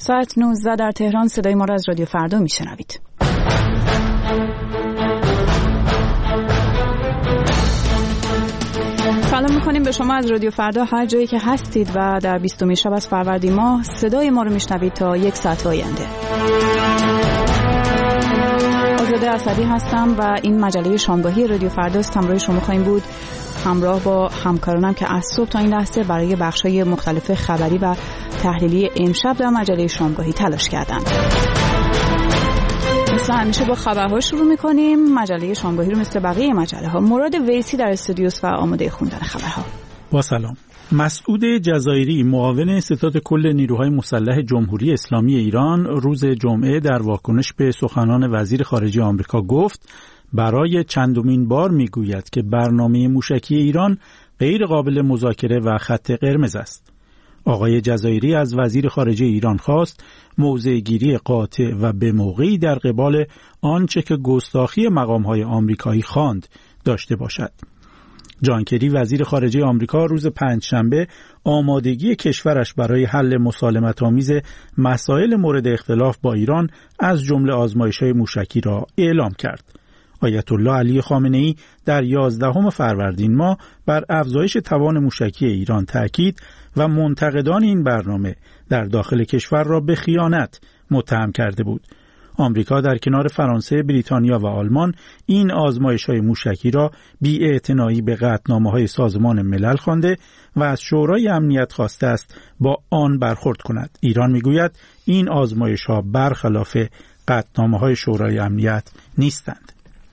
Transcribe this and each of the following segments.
ساعت 19 در تهران صدای ما را از رادیو فردا میشنوید. سلام میکنیم به شما از رادیو فردا هر جایی که هستید و در 20 شب از فروردین ماه صدای ما رو میشنوید تا 1 ساعت آینده. آزاده اسدی هستم و این مجله شامگاهی رادیو فرداست. همراه شما خواهیم بود، همراه با همکارانم که از صبح تا این لحظه برای بخش‌های مختلف خبری و تحلیلی امشب در مجله شامگاهی تلاش کردند. مثل همیشه با خبرها شروع می‌کنیم. مجله شامگاهی رو مثل بقیه مجله‌ها مراد ویسی در استودیوست و آماده خوندن خبرها. با سلام. مسعود جزایری معاون ستاد کل نیروهای مسلح جمهوری اسلامی ایران روز جمعه در واکنش به سخنان وزیر خارجه آمریکا گفت برای چندمین بار میگوید که برنامه موشکی ایران غیر قابل مذاکره و خط قرمز است. آقای جزایری از وزیر خارجه ایران خواست موضع گیری قاطع و به موقعی در قبال آنچه که گستاخی مقام‌های آمریکایی خواند داشته باشد. جان کری وزیر خارجه آمریکا روز پنجشنبه آمادگی کشورش برای حل مسالمت‌آمیز مسائل مورد اختلاف با ایران از جمله آزمایش‌های موشکی را اعلام کرد. آیت الله علی خامنه‌ای در 11 فروردین ماه بر افزایش توان موشکی ایران تاکید و منتقدان این برنامه در داخل کشور را به خیانت متهم کرده بود. آمریکا در کنار فرانسه، بریتانیا و آلمان این آزمایش‌های موشکی را بی‌اعتنایی به قطعنامه‌های سازمان ملل خوانده و از شورای امنیت خواسته است با آن برخورد کند. ایران می‌گوید این آزمایش‌ها برخلاف قطعنامه‌های شورای امنیت نیستند.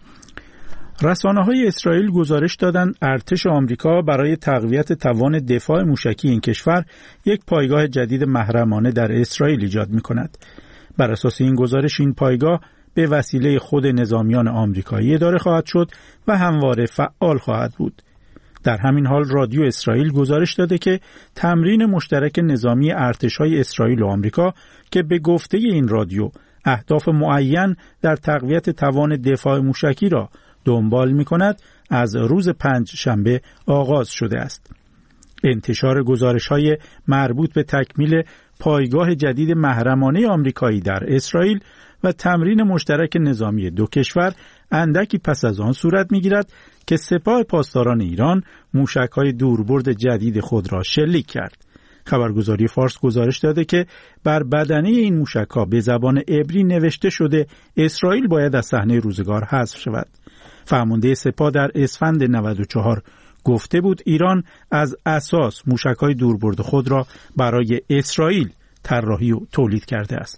رسانه‌های اسرائیل گزارش دادند ارتش آمریکا برای تقویت توان دفاع موشکی این کشور یک پایگاه جدید محرمانه در اسرائیل ایجاد می‌کند. بر اساس این گزارش این پایگاه به وسیله خود نظامیان آمریکایی اداره خواهد شد و همواره فعال خواهد بود. در همین حال رادیو اسرائیل گزارش داده که تمرین مشترک نظامی ارتش‌های اسرائیل و آمریکا که به گفته این رادیو اهداف معین در تقویت توان دفاع موشکی را دنبال می‌کند از روز پنجشنبه آغاز شده است. انتشار گزارش‌های مربوط به تکمیل پایگاه جدید محرمانه آمریکایی در اسرائیل و تمرین مشترک نظامی دو کشور اندکی پس از آن صورت می‌گیرد که سپاه پاسداران ایران موشک‌های دوربرد جدید خود را شلیک کرد. خبرگزاری فارس گزارش داده که بر بدنه این موشک‌ها به زبان عبری نوشته شده اسرائیل باید از صحنه روزگار حذف شود. فرمانده سپاه در اسفند 94 گفته بود ایران از اساس موشک‌های دوربرد خود را برای اسرائیل طراحی و تولید کرده است.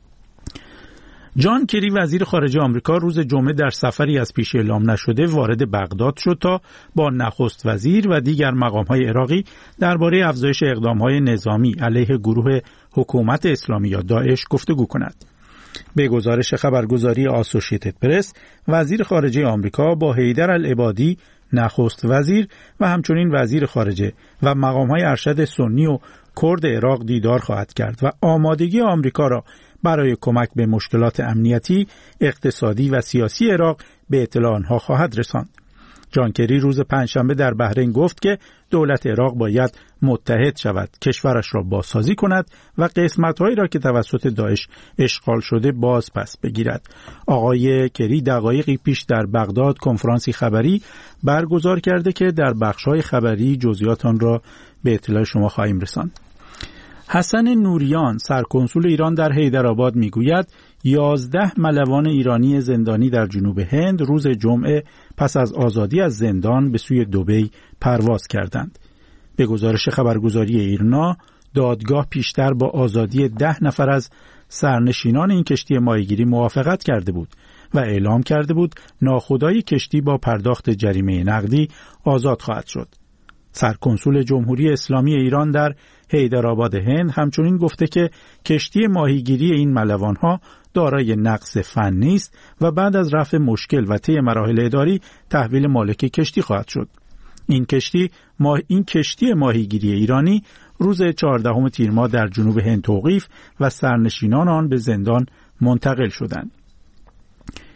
جان کری وزیر خارجه آمریکا روز جمعه در سفری از پیش اعلام نشده وارد بغداد شد تا با نخست وزیر و دیگر مقام‌های عراقی درباره افزایش اقدام‌های نظامی علیه گروه حکومت اسلامی یا داعش گفتگو کند. به گزارش خبرگزاری آسوشیتد پرس، وزیر خارجه آمریکا با حیدر العبادی نخست وزیر و همچنین وزیر خارجه و مقام‌های ارشد سنی و کرد عراق دیدار خواهد کرد و آمادگی آمریکا را برای کمک به مشکلات امنیتی، اقتصادی و سیاسی عراق به اطلاع آنها خواهد رساند. جان کری روز پنجشنبه در بحرین گفت که دولت عراق باید متحد شود، کشورش را بازسازی کند و قسمت‌هایی را که توسط داعش اشغال شده باز پس بگیرد. آقای کری دقایقی پیش در بغداد کنفرانسی خبری برگزار کرده که در بخش‌های خبری جزئیات آن را به اطلاع شما خواهیم رساند. حسن نوریان سرکنسول ایران در حیدرآباد میگوید 11 ملوان ایرانی زندانی در جنوب هند روز جمعه پس از آزادی از زندان به سوی دبی پرواز کردند. به گزارش خبرگزاری ایرنا، دادگاه پیشتر با آزادی 10 نفر از سرنشینان این کشتی ماهیگیری موافقت کرده بود و اعلام کرده بود ناخودآگاه کشتی با پرداخت جریمه نقدی آزاد خواهد شد. سرکنسول جمهوری اسلامی ایران در حیدرآباد هند همچنین گفته که کشتی ماهیگیری این ملوان‌ها دارای نقص فنی است و بعد از رفع مشکل و طی مراحل اداری تحویل مالک کشتی خواهد شد. این کشتی ماهیگیری ایرانی روز 14 تیر ماه در جنوب هند توقیف و سرنشینان آن به زندان منتقل شدند.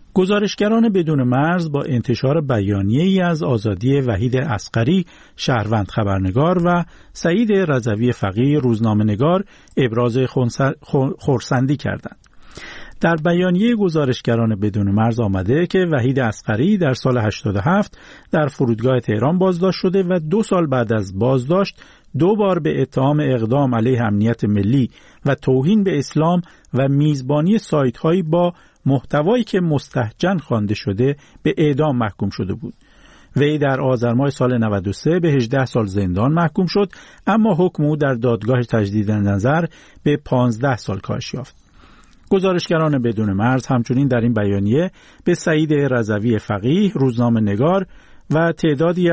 گزارشگران بدون مرز با انتشار بیانیه‌ای از آزادی وحید اصغری شهروند خبرنگار و سعید رضوی فقیه روزنامه‌نگار ابراز خرسندی کردند. در بیانیه گزارشگران بدون مرز آمده که وحید اصغری در سال 87 در فرودگاه تهران بازداشت شده و 2 سال بعد از بازداشت 2 بار به اتهام اقدام علیه امنیت ملی و توهین به اسلام و میزبانی سایت‌هایی با محتوایی که مستهجن خوانده شده به اعدام محکوم شده بود. وی در آذر ماه سال 93 به 18 سال زندان محکوم شد، اما حکم او در دادگاه تجدید نظر به 15 سال کاهش یافت. گزارشگران بدون مرز همچنین در این بیانیه به سعید رضوی فقیه روزنامه‌نگار و تعدادی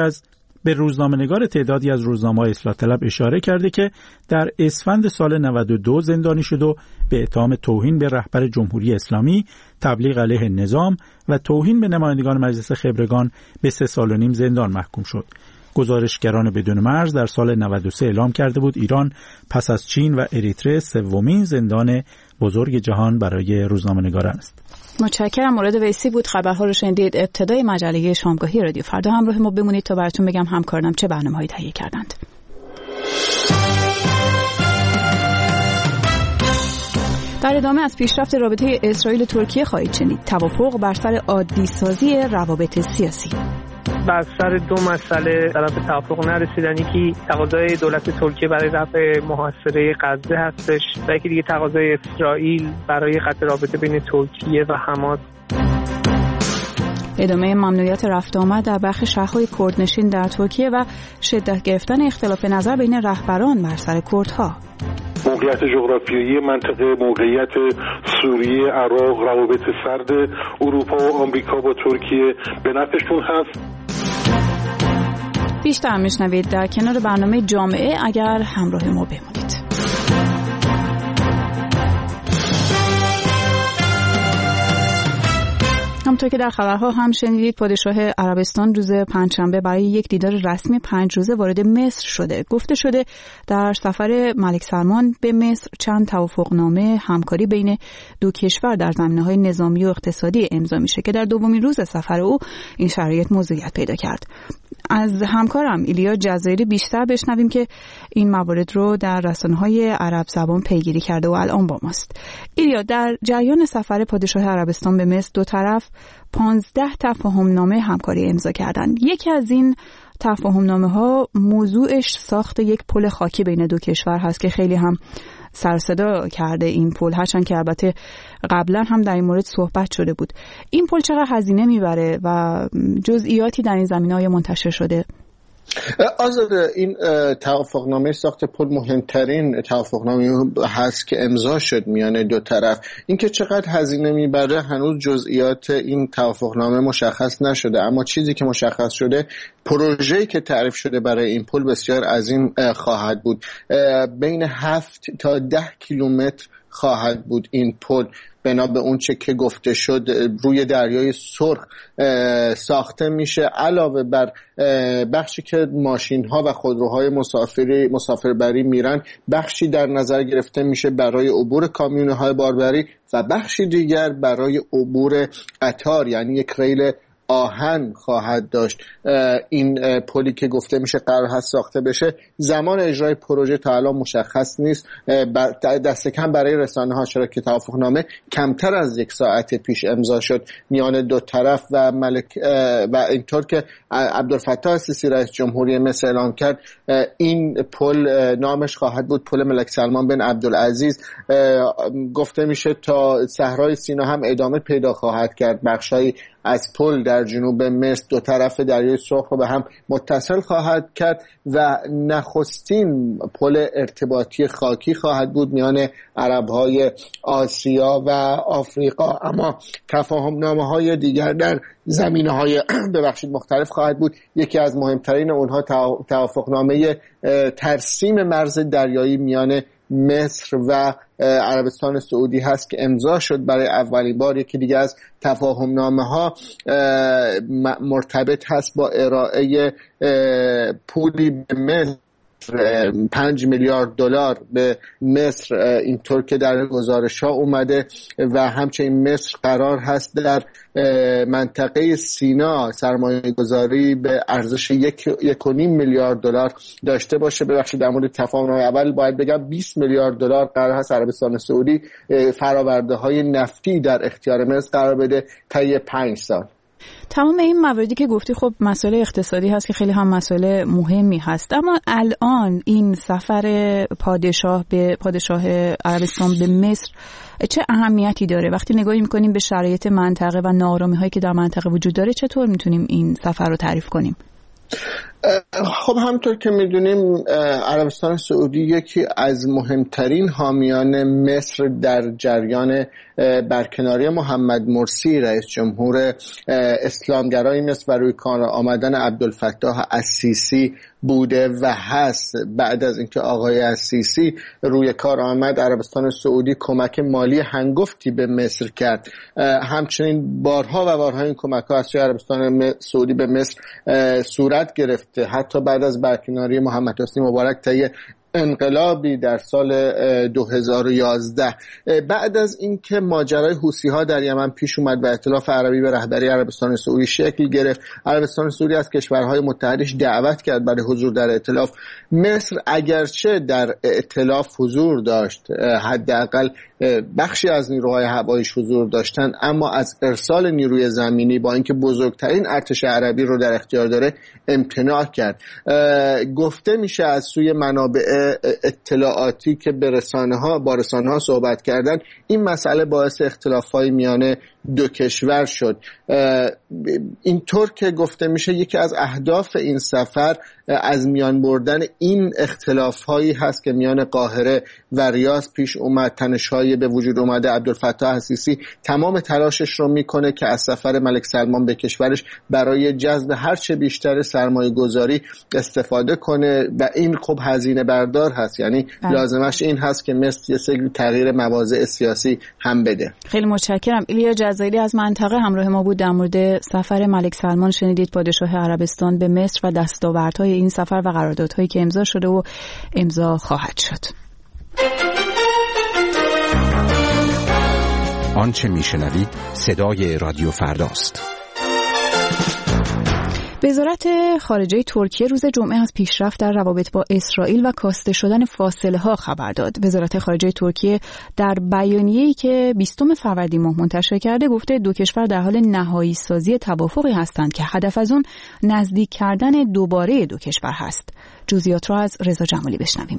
از روزنامه‌های اصلاح طلب اشاره کرده که در اسفند سال 92 زندانی شد و به اتهام توهین به رهبر جمهوری اسلامی، تبلیغ علیه نظام و توهین به نمایندگان مجلس خبرگان به 3 سال و نیم زندان محکوم شد. گزارشگران بدون مرز در سال 93 اعلام کرده بود ایران پس از چین و اریتره 3مین زندان بزرگ جهان برای روزنامه‌نگاران است. متشکرم. مورد ویسی بود. خبرها رو شنیدید. ابتدای مجله شامگاهی رادیو فردا همراه ما بمونید تا براتون بگم همکارانم چه برنامه‌هایی تهیه کردند. در ادامه از پیشرفت رابطه اسرائیل و ترکیه خواهید شنید. توافق بر سر عادی سازی روابط سیاسی. بر سر 2 مسئله طرف توافق نرسیدن، یکی تقاضای دولت ترکیه برای رفع محاصره غزه هستش و یکی دیگه تقاضای اسرائیل برای قطع رابطه بین ترکیه و حماس. ادامه ممنوعیت رفت آمد در برخی شهرهای کردنشین در ترکیه و شدت گرفتن اختلاف نظر بین رهبران بر سر کردها. موقعیت جغرافیایی منطقه، موقعیت سوریه، عراق، روابط سرد اروپا و آمریکا با ترکیه به نفعشون هست. بیشتر میشنوید در کنار برنامه جامعه اگر همراه ما بمونید. همونطور که در خبرها هم شنیدید، پادشاه عربستان روز پنجشنبه برای یک دیدار رسمی 5 روزه وارد مصر شده. گفته شده در سفر ملک سلمان به مصر چند توافقنامه همکاری بین 2 کشور در زمینه‌های نظامی و اقتصادی امضا میشه که در دومین روز سفر او این شرایط موضوعیت پیدا کرد. از همکارم ایلیا جزایری بیشتر بشنویم که این موارد رو در رسانه‌های عرب زبان پیگیری کرده و الان با ماست. ایلیا، در جریان سفر پادشاه عربستان به مصر 2 طرف 15 تفاهمنامه همکاری امضا کردند. یکی از این تفاهمنامه‌ها موضوعش ساخت یک پل خاکی بین 2 کشور هست که خیلی هم سر صدا کرده این پل، هرچند که البته قبلا هم در این مورد صحبت شده بود. این پل چقدر هزینه میبره و جزئیاتی در این زمینه‌های منتشر شده؟ آزاده، این توافقنامه ساخت پل مهمترین توافقنامه هست که امضا شد میان 2 طرف. اینکه چقدر هزینه میبره هنوز جزئیات این توافقنامه مشخص نشده، اما چیزی که مشخص شده پروژه‌ای که تعریف شده برای این پل بسیار عظیم خواهد بود. بین 7 تا 10 کیلومتر خواهد بود این پل، بنا به اون چه که گفته شد روی دریای سرخ ساخته میشه. علاوه بر بخشی که ماشین ها و خودروهای مسافربری میرن، بخشی در نظر گرفته میشه برای عبور کامیون های باربری و بخشی دیگر برای عبور قطار، یعنی یک ریل آهن خواهد داشت. این پلی که گفته میشه قرار هست ساخته بشه. زمان اجرای پروژه تا الان مشخص نیست، دست کم برای رسانه ها، چرا که توافقنامه کمتر از 1 ساعت پیش امضا شد میان 2 طرف و و اینطور که عبدالفتاح السیسی رئیس جمهوری مصر اعلام کرد این پل نامش خواهد بود پل ملک سلمان بن عبدالعزیز. گفته میشه تا صحرای سینا هم ادامه پیدا خواهد کرد. بخشای از پل در جنوب مصر 2 طرف دریای سرخ رو به هم متصل خواهد کرد و نخستین پل ارتباطی خاکی خواهد بود میان عرب‌های آسیا و آفریقا. اما تفاهمنامه‌های دیگر در زمینه‌های مختلف خواهد بود. یکی از مهمترین اونها توافقنامه ترسیم مرز دریایی میان مصر و عربستان سعودی هست که امضا شد برای اولین بار. یکی دیگه از تفاهمنامه‌ها مرتبط هست با ارائه پولی به مصر 5 میلیارد دلار به مصر اینطور که در گزارش‌ها اومده و همچنین مصر قرار هست در منطقه سینا سرمایه‌گذاری به ارزش 1.5 میلیارد دلار داشته باشه. ببخشید در مورد تفاهم اول باید بگم 20 میلیارد دلار قرار هست عربستان سعودی فرآورده‌های نفتی در اختیار مصر قرار بده طی 5 سال. تمام این مواردی که گفتی خب مسائل اقتصادی هست که خیلی هم مسائل مهمی هست، اما الان این سفر پادشاه عربستان به مصر چه اهمیتی داره؟ وقتی نگاهی میکنیم به شرایط منطقه و ناآرامی هایی که در منطقه وجود داره، چطور میتونیم این سفر رو تعریف کنیم؟ خب همطور که میدونیم عربستان سعودی یکی از مهمترین حامیان مصر در جریان برکناری محمد مرسی رئیس جمهور اسلامگرای مصر و روی کار آمدن عبدالفتاح السیسی بوده و هست. بعد از اینکه آقای السیسی روی کار آمد، عربستان سعودی کمک مالی هنگفتی به مصر کرد. همچنین بارها و بارها این کمک‌ها از عربستان سعودی به مصر صورت گرفته. حتی بعد از برکناری محمد حسنی مبارک طی انقلابی در سال 2011 بعد از اینکه ماجرای حوثی‌ها در یمن پیش اومد و ائتلاف عربی به رهبری عربستان سعودی شکل گرفت، عربستان سعودی از کشورهای متحدش دعوت کرد برای حضور در ائتلاف. مصر اگرچه در ائتلاف حضور داشت، حداقل بخشی از نیروهای هواییش حضور داشتن، اما از ارسال نیروی زمینی با اینکه بزرگترین ارتش عربی رو در اختیار داره امتناع کرد. گفته میشه از سوی منابع اطلاعاتی که با رسانه ها صحبت کردن، این مسئله باعث اختلاف‌های میان دو کشور شد. اینطور که گفته میشه یکی از اهداف این سفر از میان بردن این اختلاف‌هایی هست که میان قاهره و ریاض پیش اومد. تنش‌های به وجود اومده. عبدالفتاح السیسی تمام تلاشش رو میکنه که از سفر ملک سلمان به کشورش برای جذب هرچه بیشتر سرمایه‌گذاری استفاده کنه و این خب هزینه بردار هست، یعنی لازمش این هست که مصر یه سری تغییر مواضع سیاسی هم بده. خیلی متشکرم. ایلیا جزایری از منطقه همراه ما بود. در مورد سفر ملک سلمان شنیدید، پادشاه عربستان به مصر و دستاوردهای این سفر و قراردادهایی که امضا شده و امضا خواهد شد. آنچه میشنوید صدای رادیو فرداست. وزارت خارجه ترکیه روز جمعه از پیشرفت در روابط با اسرائیل و کاسته شدن فاصله ها خبر داد. وزارت خارجه ترکیه در بیانیه‌ای که 20 فروردین ماه منتشر کرده گفته دو کشور در حال نهایی سازی توافقی هستند که هدف از اون نزدیک کردن دوباره دو کشور هست. جزئیات را از رضا جمالی بشنویم.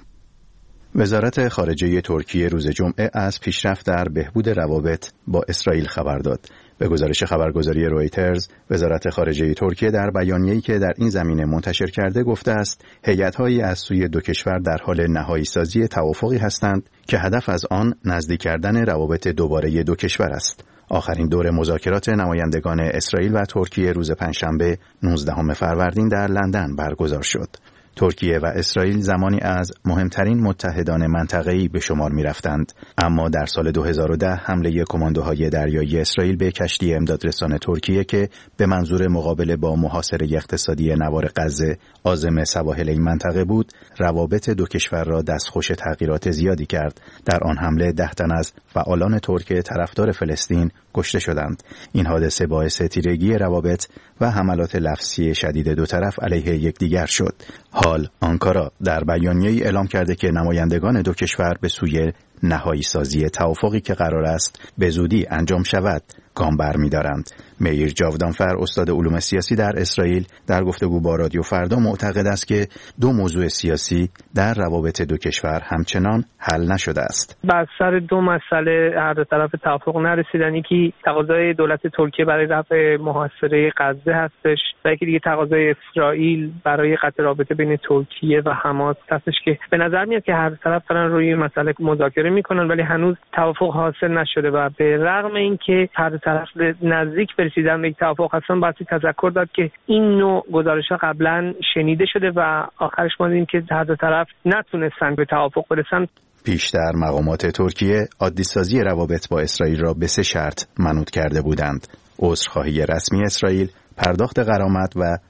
وزارت خارجه ترکیه روز جمعه از پیشرفت در بهبود روابط با اسرائیل خبر داد. به گزارش خبرگزاری رویترز، وزارت خارجه ترکیه در بیانیه‌ای که در این زمینه منتشر کرده گفته است هیئت‌هایی از سوی دو کشور در حال نهایی سازی توافقی هستند که هدف از آن نزدیک کردن روابط دوباره دو کشور است. آخرین دور مذاکرات نمایندگان اسرائیل و ترکیه روز پنجشنبه 19 فروردین در لندن برگزار شد. ترکیه و اسرائیل زمانی از مهمترین متحدان منطقه‌ای به شمار می‌رفتند، اما در سال 2010 حمله کماندوهای دریایی اسرائیل به کشتی امدادرسان ترکیه که به منظور مقابله با محاصره اقتصادی نوار غزه عازم سواحل این منطقه بود، روابط دو کشور را دستخوش تغییرات زیادی کرد. در آن حمله 10 تن از فعالان ترک طرفدار فلسطین کشته شدند. این حادثه باعث تیرگی روابط و حملات لفظی شدید دو طرف علیه یکدیگر شد. حال آنکارا در بیانیه‌ای اعلام کرده که نمایندگان دو کشور به سوی نهایی سازی توافقی که قرار است به زودی انجام شود گام برمی‌دارند. میر جاودانفر، استاد علوم سیاسی در اسرائیل، در گفتگو با رادیو فردا معتقد است که دو موضوع سیاسی در روابط دو کشور همچنان حل نشده است. بر سر دو مسئله هر دو طرف توافق نرسیدن. یکی تقاضای دولت ترکیه برای رفع محاصره غزه هستش و یکی دیگه تقاضای اسرائیل برای قطع رابطه بین ترکیه و حماس هستش که به نظر میاد که هر طرف دارن روی مسئله مذاکره میکنن ولی هنوز توافق حاصل نشده و به رغم اینکه هر دو طرف نزدیک رسیدن به یک توافق هستن، باید تذکر داد که این نوع گزارش‌ها قبلا شنیده شده و آخرش ما دیدیم که هر دو طرف نتونستن به توافق برسن. پیشتر مقامات ترکیه عادی‌سازی روابط با اسرائیل را به 3 شرط منوط کرده بودند: عذرخواهی رسمی اسرائیل، پرداخت غرامت و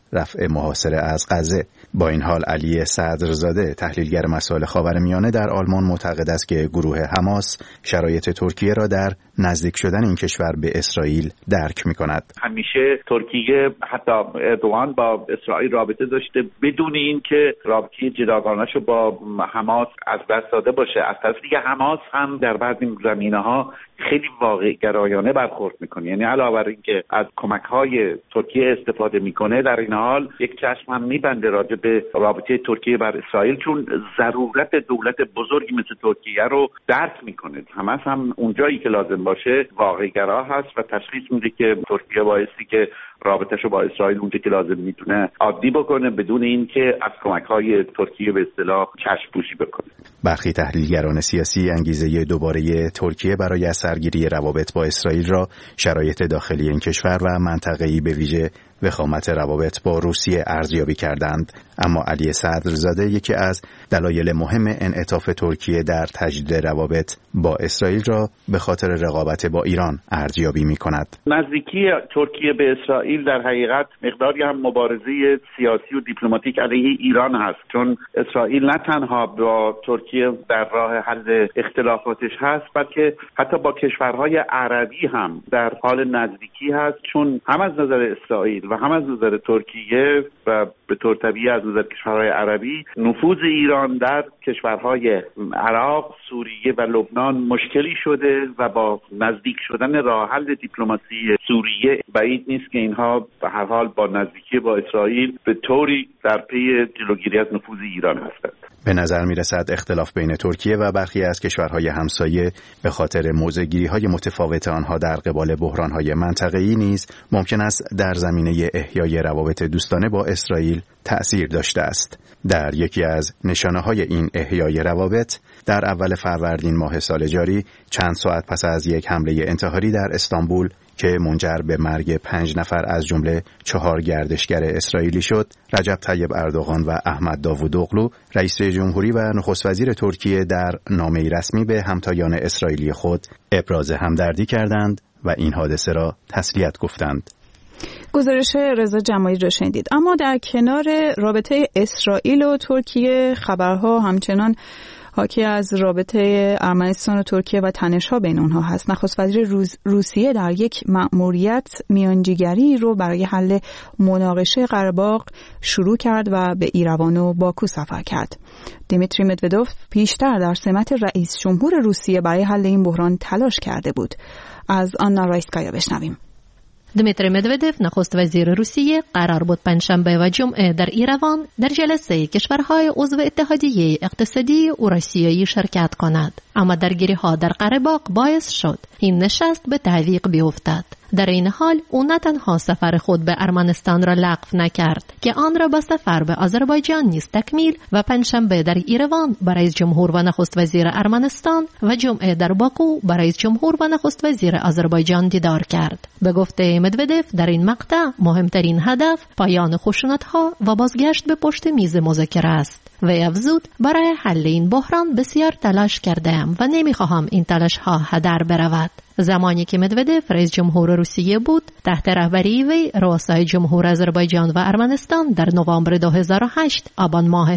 رفع محاصره از غزه. با این حال علی صدرزاده تحلیلگر مسائل خاورمیانه در آلمان معتقد است که گروه حماس شرایط ترکیه را در نزدیک شدن این کشور به اسرائیل درک می‌کند. همیشه ترکیه حتی اردوغان با اسرائیل رابطه داشته بدون اینکه رابطه جداگانه‌شو با حماس از دست داده باشه. از طرف دیگه حماس هم در بعضی زمینه‌ها خیلی واقع گرایانه برخورد میکنه، یعنی علاوه بر اینکه از کمک‌های ترکیه استفاده میکنه، در این حال یک چشم هم میبنده راجع به رابطه ترکیه بر اسرائیل، چون ضرورت دولت بزرگی مثل ترکیه رو درک میکنه. هم اونجایی که لازم باشه واقع گرا هست و تشخیص میده که ترکیه بایستی که رابطه‌شو با اسرائیل اونجا که لازم میتونه عادی بکنه بدون اینکه از کمک‌های ترکیه به اصطلاح چشم پوشی بکنه. برخی تحلیلگران سیاسی انگیزه دوباره ترکیه برای سرگیری روابط با اسرائیل را شرایط داخلی این کشور و منطقه‌ای به ویژه وخامت روابط با روسیه ارزیابی کردند، اما علی صدرزاده یکی از دلایل مهم انعطاف ترکیه در تجدید روابط با اسرائیل را به خاطر رقابت با ایران ارزیابی می‌کند. نزدیکی ترکیه به اسرائیل در حقیقت مقداری هم مبارزه سیاسی و دیپلماتیک علیه ایران هست، چون اسرائیل نه تنها با ترکیه در راه حل اختلافاتش هست، بلکه حتی با کشورهای عربی هم در حال نزدیکی هست، چون هم از نظر اسرائیل و هم از نظر ترکیه و به طور طبیعی از نظر کشورهای عربی نفوذ ایران در کشورهای عراق، سوریه و لبنان مشکلی شده و با نزدیک شدن راه حل دیپلماسی سوریه بعید نیست که اینها به هر حال با نزدیکی با اسرائیل به طوری در پی جلوگیری از نفوذ ایران هستند. به نظر می‌رسد اختلاف بین ترکیه و برخی از کشورهای همسایه به خاطر موضع‌گیری‌های متفاوت آنها در قبال بحران‌های منطقه‌ای نیز ممکن است در زمینه احیای روابط دوستانه با اسرائیل تأثیر داشته است. در یکی از نشانه‌های این احیای روابط در اول فروردین ماه سال جاری، چند ساعت پس از یک حمله انتحاری در استانبول که منجر به مرگ 5 نفر از جمله 4 گردشگر اسرائیلی شد، رجب طیب اردوغان و احمد داوودوغلو رئیس جمهوری و نخست وزیر ترکیه در نامه‌ای رسمی به همتایان اسرائیلی خود ابراز همدردی کردند و این حادثه را تسلیت گفتند. گزارش رضا جمالی را شنیدید. اما در کنار رابطه اسرائیل و ترکیه، خبرها همچنان حاکی از رابطه ارمنستان و ترکیه و تنش‌ها بین اونها هست. نخست وزیر روسیه در یک مأموریت میانجیگری رو برای حل مناقشه قره باغ شروع کرد و به ایروان و باکو سفر کرد. دیمیتری مدودوف پیشتر در سمت رئیس جمهور روسیه برای حل این بحران تلاش کرده بود. از آنا رایسکایا بشنویم. دمیتری مدودوف نخست وزیر روسیه قرار بود پنجشنبه و جمعه در ایروان در جلسه کشورهای عضو اتحادیه اقتصادی اوراسیایی شرکت کند، اما درگیری‌ها در قره باغ باعث شد این نشست به تعویق بیفتد. در این حال او نه تنها سفر خود به ارمنستان را لغو نکرد که آن را با سفر به آذربایجان نیز تکمیل و پنجشنبه در ایروان با رئیس جمهور و نخست وزیر ارمنستان و جمعه در باکو با رئیس جمهور و نخست وزیر آذربایجان دیدار کرد. به گفته مدودوف در این مقطع مهمترین هدف پایان خشونت‌ها و بازگشت به پشت میز مذاکره است. و افزود برای حل این بحران بسیار تلاش کردم و نمیخواهم این تلاش‌ها هدر برود. زمانی که مدودوف رئیس جمهور روسیه بود، تحت رهبری وی رؤسای جمهور آذربایجان و ارمنستان در نوامبر 2008 آبان ماه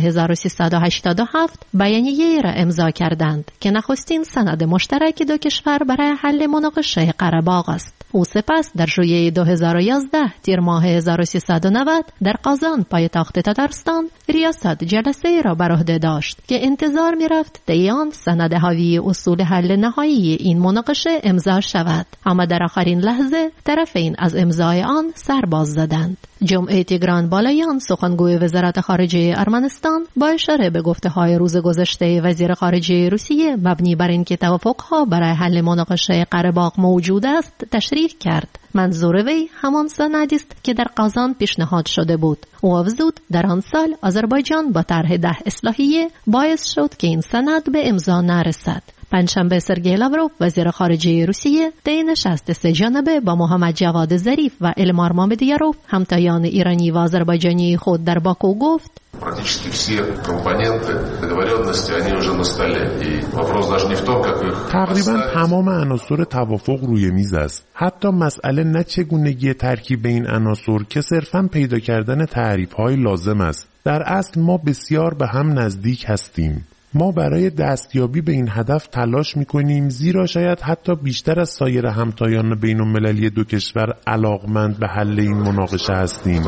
1387 بیانیه‌ای را امضا کردند که نخستین سند مشترک دو کشور برای حل مناقشه قره باغ است. او سپس در ژوئیه 2011 تیر ماه 1390 در قازان پایتخت تاتارستان ریاست جلسه را بر عهده داشت که انتظار می‌رفت طی آن سند حاوی اصول حل نهایی این مناقشه امضا شود، اما در آخرین لحظه طرفین از امضای آن سر باز زدند. جمعه تیگران بالایان سخنگوی وزارت خارجه ارمنستان با اشاره به گفته‌های روز گذشته وزیر خارجه روسیه مبنی بر اینکه توافق‌ها برای حل مناقشه قره باغ موجود است تشریح کرد. منظور وی همان سندی است که در قازان پیشنهاد شده بود. او افزود در آن سال آذربایجان با طرح 10 اصلاحیه باعث شد که این سند به امضا نرسد. پنجشنبه سرگئی لاوروف وزیر خارجه روسیه طی نشست سه جانبه با محمد جواد ظریف و المار مامدیاروف همتایان ایرانی و آذربایجانی خود در باکو گفت: Практически все компоненты договоренности, они уже на столе. И вопрос даже не в том, как их تقریبا تمام عناصر توافق روی میز است. حتی مسئله نه چگونگی ترکیب این عناصر که صرفاً پیدا کردن تعریف‌های لازم است. در اصل ما بسیار به هم نزدیک هستیم. ما برای دستیابی به این هدف تلاش می‌کنیم، زیرا شاید حتی بیشتر از سایر همتایان بین‌المللی دو کشور علاقمند به حل این مناقشه هستیم.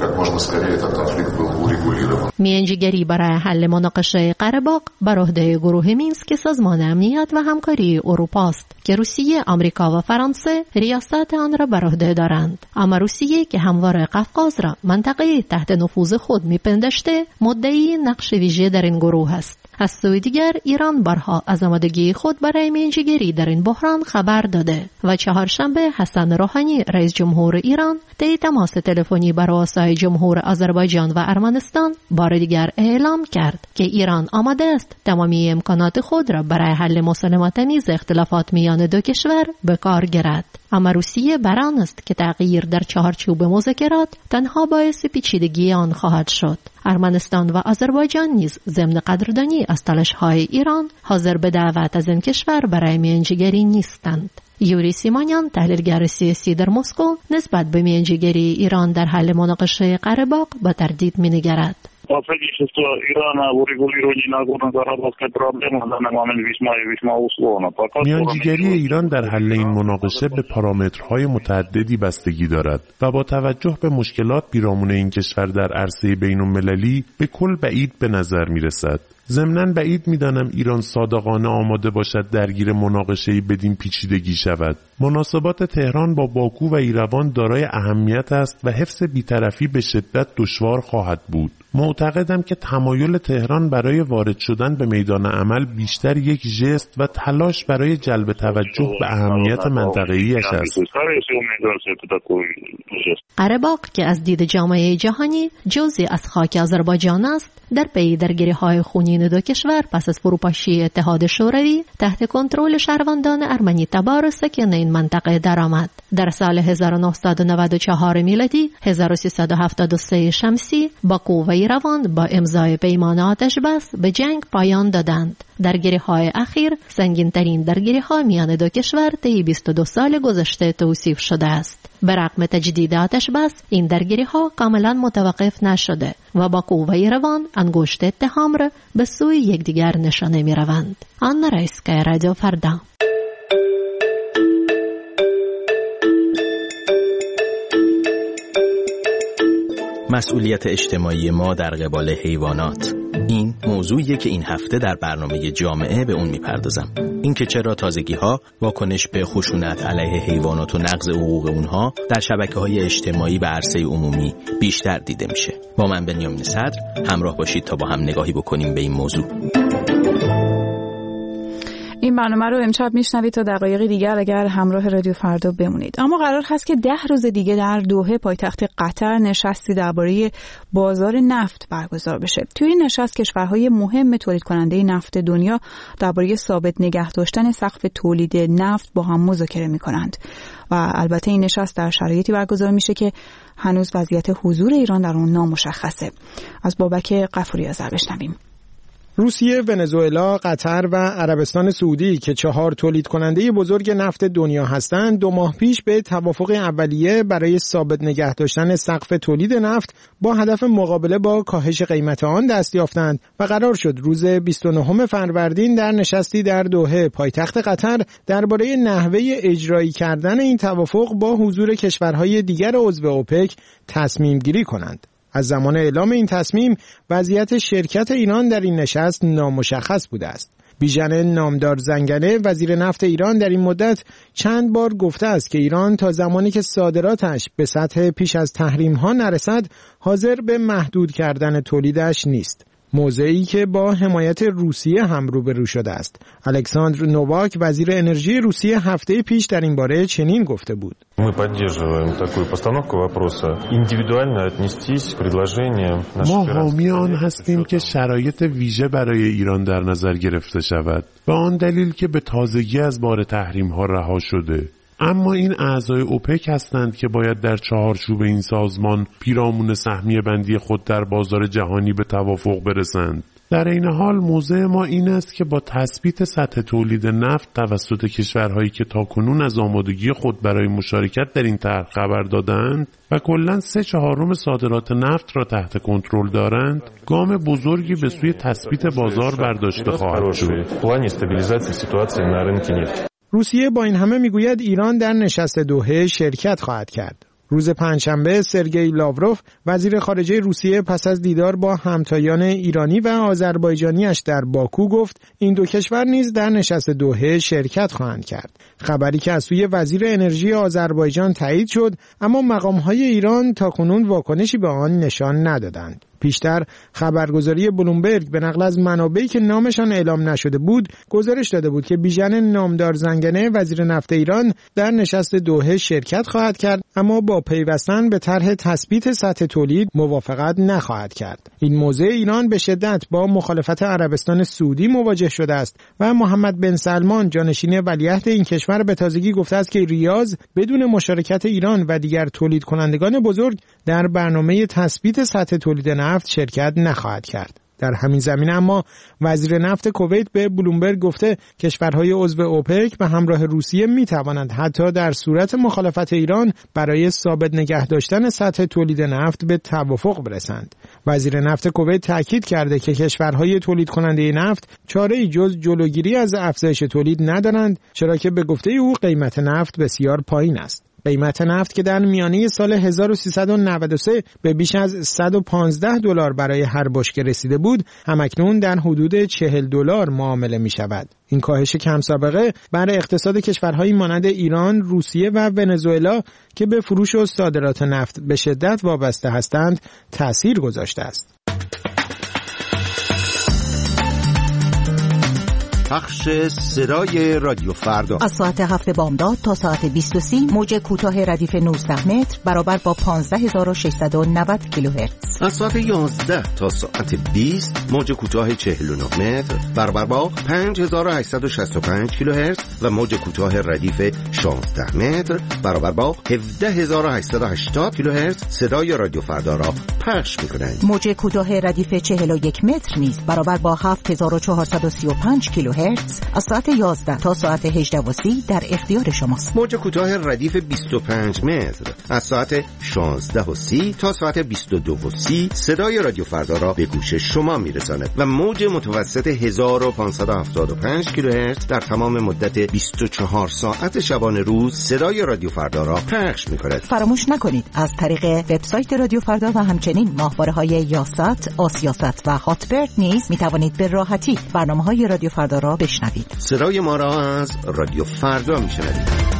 میانجیگری برای حل مناقشه قره باغ بر عهده گروه مینسک سازمان امنیت و همکاری اروپا است که روسیه، آمریکا و فرانسه ریاست آن را بر عهده دارند. اما روسیه که همواره قفقاز را منطقه تحت نفوذ خود میپنداشته، مدعی نقش ویژه در این گروه است. از سوی دیگر ایران بارها از آمادگی خود برای میانجیگری در این بحران خبر داده و چهارشنبه حسن روحانی رئیس جمهور ایران طی تماس تلفنی با رؤسای جمهور آذربایجان و ارمنستان بار دیگر اعلام کرد که ایران آماده است تمامی امکانات خود را برای حل مسالمت‌آمیز اختلافات میان دو کشور به کار گیرد. اما روسیه بر آن است که تغییر در چهارچوب مذاکرات تنها باعث پیچیدگی آن خواهد شد. ارمنستان و آذربایجان نیز ضمن قدردانی از تلاش‌های ایران حاضر به دعوت از این کشور برای میانجیگری نیستند. یوری سیمانیان، تحلیلگر سیاسی در مسکو، نسبت به میانجیگری ایران در حل مناقشه قره باغ با تردید می‌نگرد. میانجیگری ایران در حل این مناقشه به پارامترهای متعددی بستگی دارد و با توجه به مشکلات پیرامون این کشور در عرصه بین‌المللی به کل بعید به نظر می‌رسد. ضمناً بعید می‌دانم ایران صادقانه آماده باشد درگیر مناقشه‌ای بدین پیچیدگی شود. مناسبات تهران با باکو و ایروان دارای اهمیت است و حفظ بی‌طرفی به شدت دشوار خواهد بود. معتقدم که تمایل تهران برای وارد شدن به میدان عمل بیشتر یک ژست و تلاش برای جلب توجه به اهمیت منطقه‌ایش است. قره باغ که از دید جامعه جهانی جزئی از خاک آذربایجان است، در پی درگیری‌های خونین دو کشور پس از فروپاشی اتحاد شوروی تحت کنترل شهروندان ارمنی تبار ساکن این منطقه درآمد. در سال 1994 میلادی 1373 شمسی باکو و ایروان با امضای پیمان آتش‌بس به جنگ پایان دادند. درگیری‌های اخیر سنگین‌ترین درگیری‌ها میان دو کشور طی 22 سال گذشته توصیف شده است. به رغم تجدید آتش‌بس این درگیری‌ها کاملا متوقف نشده و باکو و ایروان انگشت اتهام را به سوی یکدیگر نشانه می‌روند. آنا رایسکا، رادیو فردا. مسئولیت اجتماعی ما در قبال حیوانات. این موضوعیه که این هفته در برنامه جامعه به اون میپردازم. این که چرا تازگی‌ها واکنش به خشونت علیه حیوانات و نقض حقوق اونها در شبکه‌های اجتماعی و عرصه عمومی بیشتر دیده میشه. با من بنیامین صدر همراه باشید تا با هم نگاهی بکنیم به این موضوع. این برنامه رو امشب میشنوید تا دقایقی دیگر اگر همراه رادیو فردا بمونید. اما قرار هست که 10 روز دیگه در دوحه پایتخت قطر نشستی درباره بازار نفت برگزار بشه. توی این نشست کشورهای مهم تولید کننده نفت دنیا درباره ثابت نگه داشتن سقف تولید نفت با هم مذاکره میکنند و البته این نشست در شرایطی برگزار میشه که هنوز وضعیت حضور ایران در اون نامشخصه. از بابک غفوری آذر بشنویم. روسیه، ونزوئلا، قطر و عربستان سعودی که 4 تولید کننده بزرگ نفت دنیا هستند، 2 ماه پیش به توافق اولیه برای ثابت نگه داشتن سقف تولید نفت با هدف مقابله با کاهش قیمت آن دست یافتند و قرار شد روز 29 فروردین در نشستی در دوحه پایتخت قطر درباره نحوه اجرایی کردن این توافق با حضور کشورهای دیگر عضو اوپک تصمیم گیری کنند. از زمان اعلام این تصمیم وضعیت شرکت ایران در این نشست نامشخص بوده است. بیژن نامدار زنگنه وزیر نفت ایران در این مدت چند بار گفته است که ایران تا زمانی که صادراتش به سطح پیش از تحریم‌ها نرسد حاضر به محدود کردن تولیدش نیست. موضعی که با حمایت روسیه هم روبرو شده است. الکساندر نوواک وزیر انرژی روسیه هفته پیش در این باره چنین گفته بود: ما حامی آن هستیم که شرایط ویژه برای ایران در نظر گرفته شود، به آن دلیل که به تازگی از بار تحریم ها رها شده. اما این اعضای اوپک هستند که باید در چهارچوب این سازمان پیرامون سهمیه بندی خود در بازار جهانی به توافق برسند. در این حال موضع ما این است که با تثبیت سطح تولید نفت توسط کشورهایی که تاکنون از آمادگی خود برای مشارکت در این طرح خبر دادند و کلاً 3/4 صادرات نفت را تحت کنترل دارند، گام بزرگی به سوی تثبیت بازار برداشته خواهد شد. روسیه با این همه میگوید ایران در نشست دوحه شرکت خواهد کرد. روز پنجشنبه سرگئی لاوروف وزیر خارجه روسیه پس از دیدار با همتایان ایرانی و آذربایجانیش در باکو گفت این دو کشور نیز در نشست دوحه شرکت خواهند کرد. خبری که از سوی وزیر انرژی آذربایجان تایید شد، اما مقام‌های ایران تاکنون واکنشی به آن نشان ندادند. پیشتر خبرگزاری بلومبرگ به نقل از منابعی که نامشان اعلام نشده بود گزارش داده بود که بیژن نامدار زنگنه وزیر نفت ایران در نشست دوحه شرکت خواهد کرد، اما با پیوستن به طرح تثبیت سطح تولید موافقت نخواهد کرد. این موضع ایران به شدت با مخالفت عربستان سعودی مواجه شده است و محمد بن سلمان جانشین ولیعهد این کشور به تازگی گفته است که ریاض بدون مشارکت ایران و دیگر تولید کنندگان بزرگ در برنامه تثبیت سطح تولید نفت شرکت نخواهد کرد. در همین زمینه اما وزیر نفت کویت به بلومبرگ گفته کشورهای عضو اوپک به همراه روسیه می توانند حتی در صورت مخالفت ایران برای ثابت نگه داشتن سطح تولید نفت به توافق برسند. وزیر نفت کویت تاکید کرده که کشورهای تولید کننده نفت چاره‌ای جز جلوگیری از افزایش تولید ندارند، چرا که به گفته او قیمت نفت بسیار پایین است. قیمت نفت که در میانه سال 1393 به بیش از $115 برای هر بشکه رسیده بود، همکنون در حدود $40 معامله می شود. این کاهش کم سابقه بر اقتصاد کشورهایی مانند ایران، روسیه و ونزوئلا که به فروش و صادرات نفت به شدت وابسته هستند، تأثیر گذاشته است. پخش صدای رادیو فردا از ساعت 7 بامداد تا ساعت 20:30 موج کوتاه ردیف 19 متر برابر با 15690 کیلوهرتز. از ساعت 11 تا ساعت 20 موج کوتاه 49 متر برابر با 5865 کیلوهرتز و موج کوتاه ردیف 16 متر برابر با 17880 کیلوهرتز صدای رادیو فردا را پخش می‌کنند. موج کوتاه ردیف 41 متر نیز برابر با 7435 کیلوهرتز از ساعت 11 تا ساعت 18:30 در اختیار شماست. موج کوتاه ردیف 25 متر از ساعت 16:30 تا ساعت 22:30 صدای رادیو فردا را به گوش شما میرساند و موج متوسط 1575 کیلوهرتز در تمام مدت 24 ساعت شبانه روز صدای رادیو فردا را پخش می‌کند. فراموش نکنید از طریق وبسایت رادیو فردا و همچنین ماهواره‌های یاست، آسیاست و هاتبرد نیز می‌توانید به راحتی برنامه‌های رادیو فردا را بشنوید. صدای ما را از رادیو فردا میشنوید.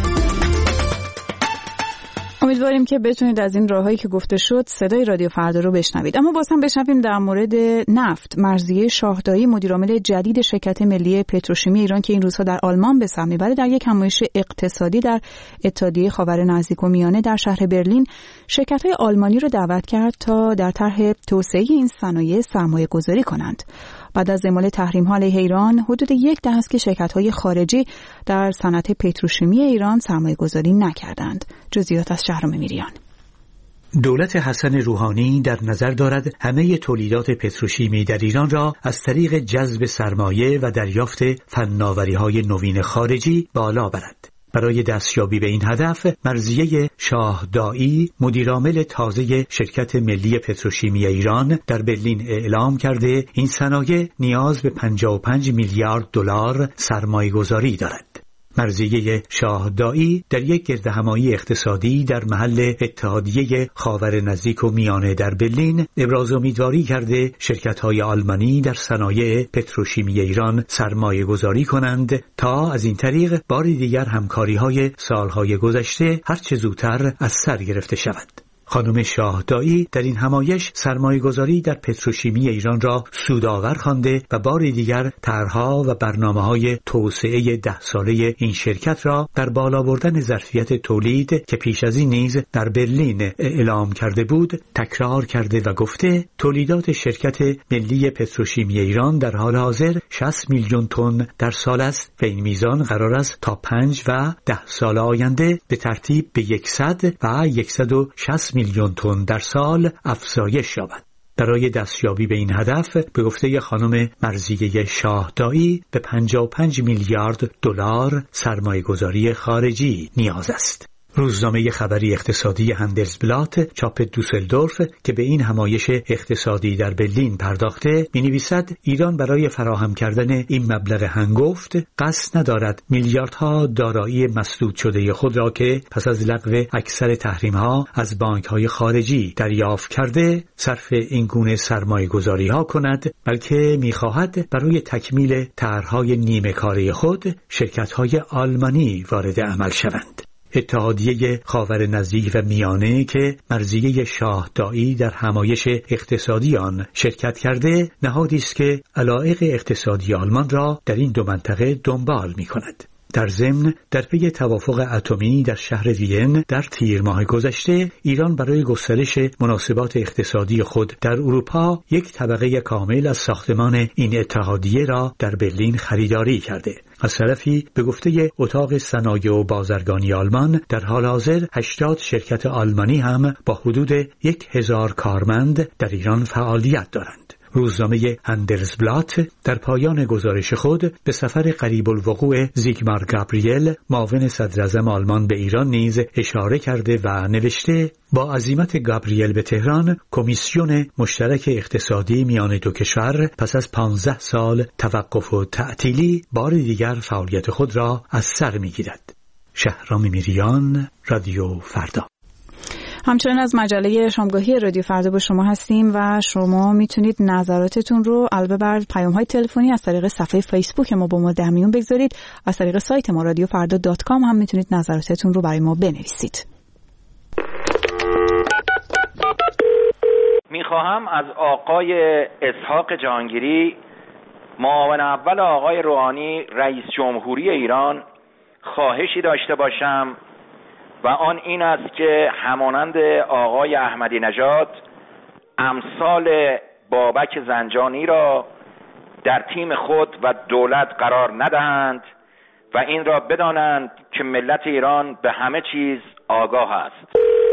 امیدواریم که بتونید از این راههایی که گفته شد صدای رادیو فردا رو بشنوید. اما باز هم بشنویم در مورد نفت. مرضیه شاهدایی مدیرعامل جدید شرکت ملی پتروشیمی ایران که این روزها در آلمان به سر میبره، در یک همایش اقتصادی در اتحادیه خاور نزدیک و میانه در شهر برلین شرکت‌های آلمانی رو دعوت کرد تا در طرح توسعه این صنایع سرمایه‌گذاری کنند. بعد از اعمال تحریم‌ها علیه ایران، حدود 10 است که شرکت‌های خارجی در صنعت پتروشیمی ایران سرمایه‌گذاری نکردند. جزئیات از شهرام میریان. دولت حسن روحانی در نظر دارد همه تولیدات پتروشیمی در ایران را از طریق جذب سرمایه و دریافت فناوری‌های نوین خارجی بالا برد. برای دستیابی به این هدف، مرضیه شاهدایی مدیرعامل تازه شرکت ملی پتروشیمی ایران در برلین اعلام کرده این صنایع نیاز به 55 میلیارد دلار سرمایه‌گذاری دارد. مرضیه شاهدایی در یک گردهمایی اقتصادی در محل اتحادیه خاور نزدیک و میانه در برلین ابراز امیدواری کرده شرکت‌های آلمانی در صنایع پتروشیمی ایران سرمایه گذاری کنند تا از این طریق بار دیگر همکاری‌های سالهای گذشته هرچه زودتر از سر گرفته شود. خانم شاهدایی در این همایش سرمایه‌گذاری در پتروشیمی ایران را سودآور خوانده و بار دیگر طرح‌ها و برنامه‌های توسعه 10 ساله این شرکت را در بالا بردن ظرفیت تولید که پیش از این نیز در برلین اعلام کرده بود تکرار کرده و گفته تولیدات شرکت ملی پتروشیمی ایران در حال حاضر 60 میلیون تن در سال است و این میزان قرار است تا 5 و 10 سال آینده به ترتیب به 100 و 160 میلیون تن در سال افزایش یابد. برای دستیابی به این هدف به گفته خانم مرضیه شاهدایی به 55 میلیارد دلار سرمایه‌گذاری خارجی نیاز است. روزنامه خبری اقتصادی هندلزبلات چاپ دوسلدورف که به این همایش اقتصادی در برلین پرداخته می‌نویسد ایران برای فراهم کردن این مبلغ هنگفت قصد ندارد میلیاردها دارایی مسدود شده خود را که پس از لغو اکثر تحریم‌ها از بانک‌های خارجی دریافت کرده صرف این گونه سرمایه‌گذاری‌ها کند، بلکه می‌خواهد برای تکمیل طرح‌های نیمه کاره خود شرکت‌های آلمانی وارد عمل شوند. اتحادیه خاورنزدیک و میانه که مرضیه شاهدایی در همایش اقتصادی آن شرکت کرده نهادی است که علایق اقتصادی آلمان را در این دو منطقه دنبال می‌کند. در ضمن در پی توافق اتمی در شهر وین در تیر ماه گذشته ایران برای گسترش مناسبات اقتصادی خود در اروپا یک طبقه کامل از ساختمان این اتحادیه را در برلین خریداری کرده. از طرفی به گفته اتاق صنایع و بازرگانی آلمان در حال حاضر 80 شرکت آلمانی هم با حدود 1000 کارمند در ایران فعالیت دارند. روزنامه هندلزبلات در پایان گزارش خود به سفر قریب الوقوع زیگمار گابریل معاون صدراعظم آلمان به ایران نیز اشاره کرده و نوشته با عزیمت گابریل به تهران کمیسیون مشترک اقتصادی میان دو کشور پس از 15 سال توقف و تعطیلی بار دیگر فعالیت خود را از سر می‌گیرد. شهرام میریان، رادیو فردا. همچنین از مجله شامگاهی رادیو فردا با شما هستیم و شما میتونید نظراتتون رو علاوه بر پیام‌های تلفنی از طریق صفحه فیسبوک ما با ما در میون بگذارید. از طریق سایت ما radiofarda.com هم میتونید نظراتتون رو برای ما بنویسید. میخواهم از آقای اسحاق جهانگیری معاون اول آقای روحانی رئیس جمهوری ایران خواهشی داشته باشم و آن این است که همانند آقای احمدی نژاد امثال بابک زنجانی را در تیم خود و دولت قرار ندهند و این را بدانند که ملت ایران به همه چیز آگاه است.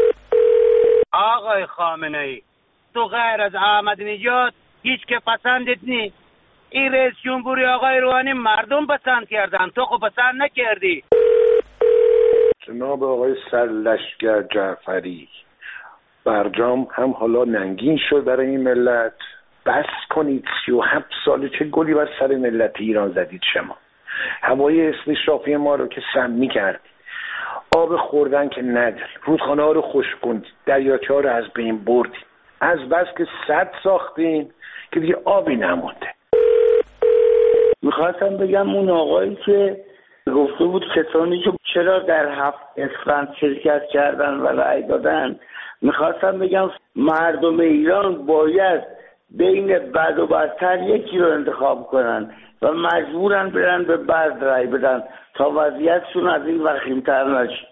آقای خامنه‌ای تو غیر از احمدی نژاد هیچ که پسندت نیست. این رئیس جمهوری آقای روحانی مردم پسند کردن، تو خب پسند نکردی. جناب آقای سرلشکر جعفری برجام هم حالا ننگین شد برای این ملت. بس کنید، 37 ساله چه گلی بر سر ملت ایران زدید شما. هوای استشرافی ما رو که سمی کردید، آب خوردن که نداریم، رودخانه ها رو خشک کندید، دریاچه ها رو از بین بردید، از بس که سد ساختین که دیگه آبی نمونده. میخواستم بگم اون آقایی که گفته بود کسانی که چرا در 7 اسفند شرکت کردن و رأی دادن، میخواستم بگم مردم ایران باید بین بد و بدتر یکی رو انتخاب کنن و مجبورن برن به بد رأی بدن تا وضعیتشون از این وخیم‌تر نشه.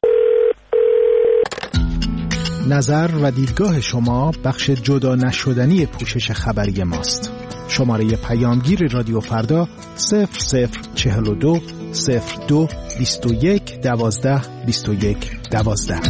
نظر و دیدگاه شما بخش جدا نشدنی پوشش خبری ماست. شماره پیامگیر رادیو فردا 0042 02 21 12 21 12.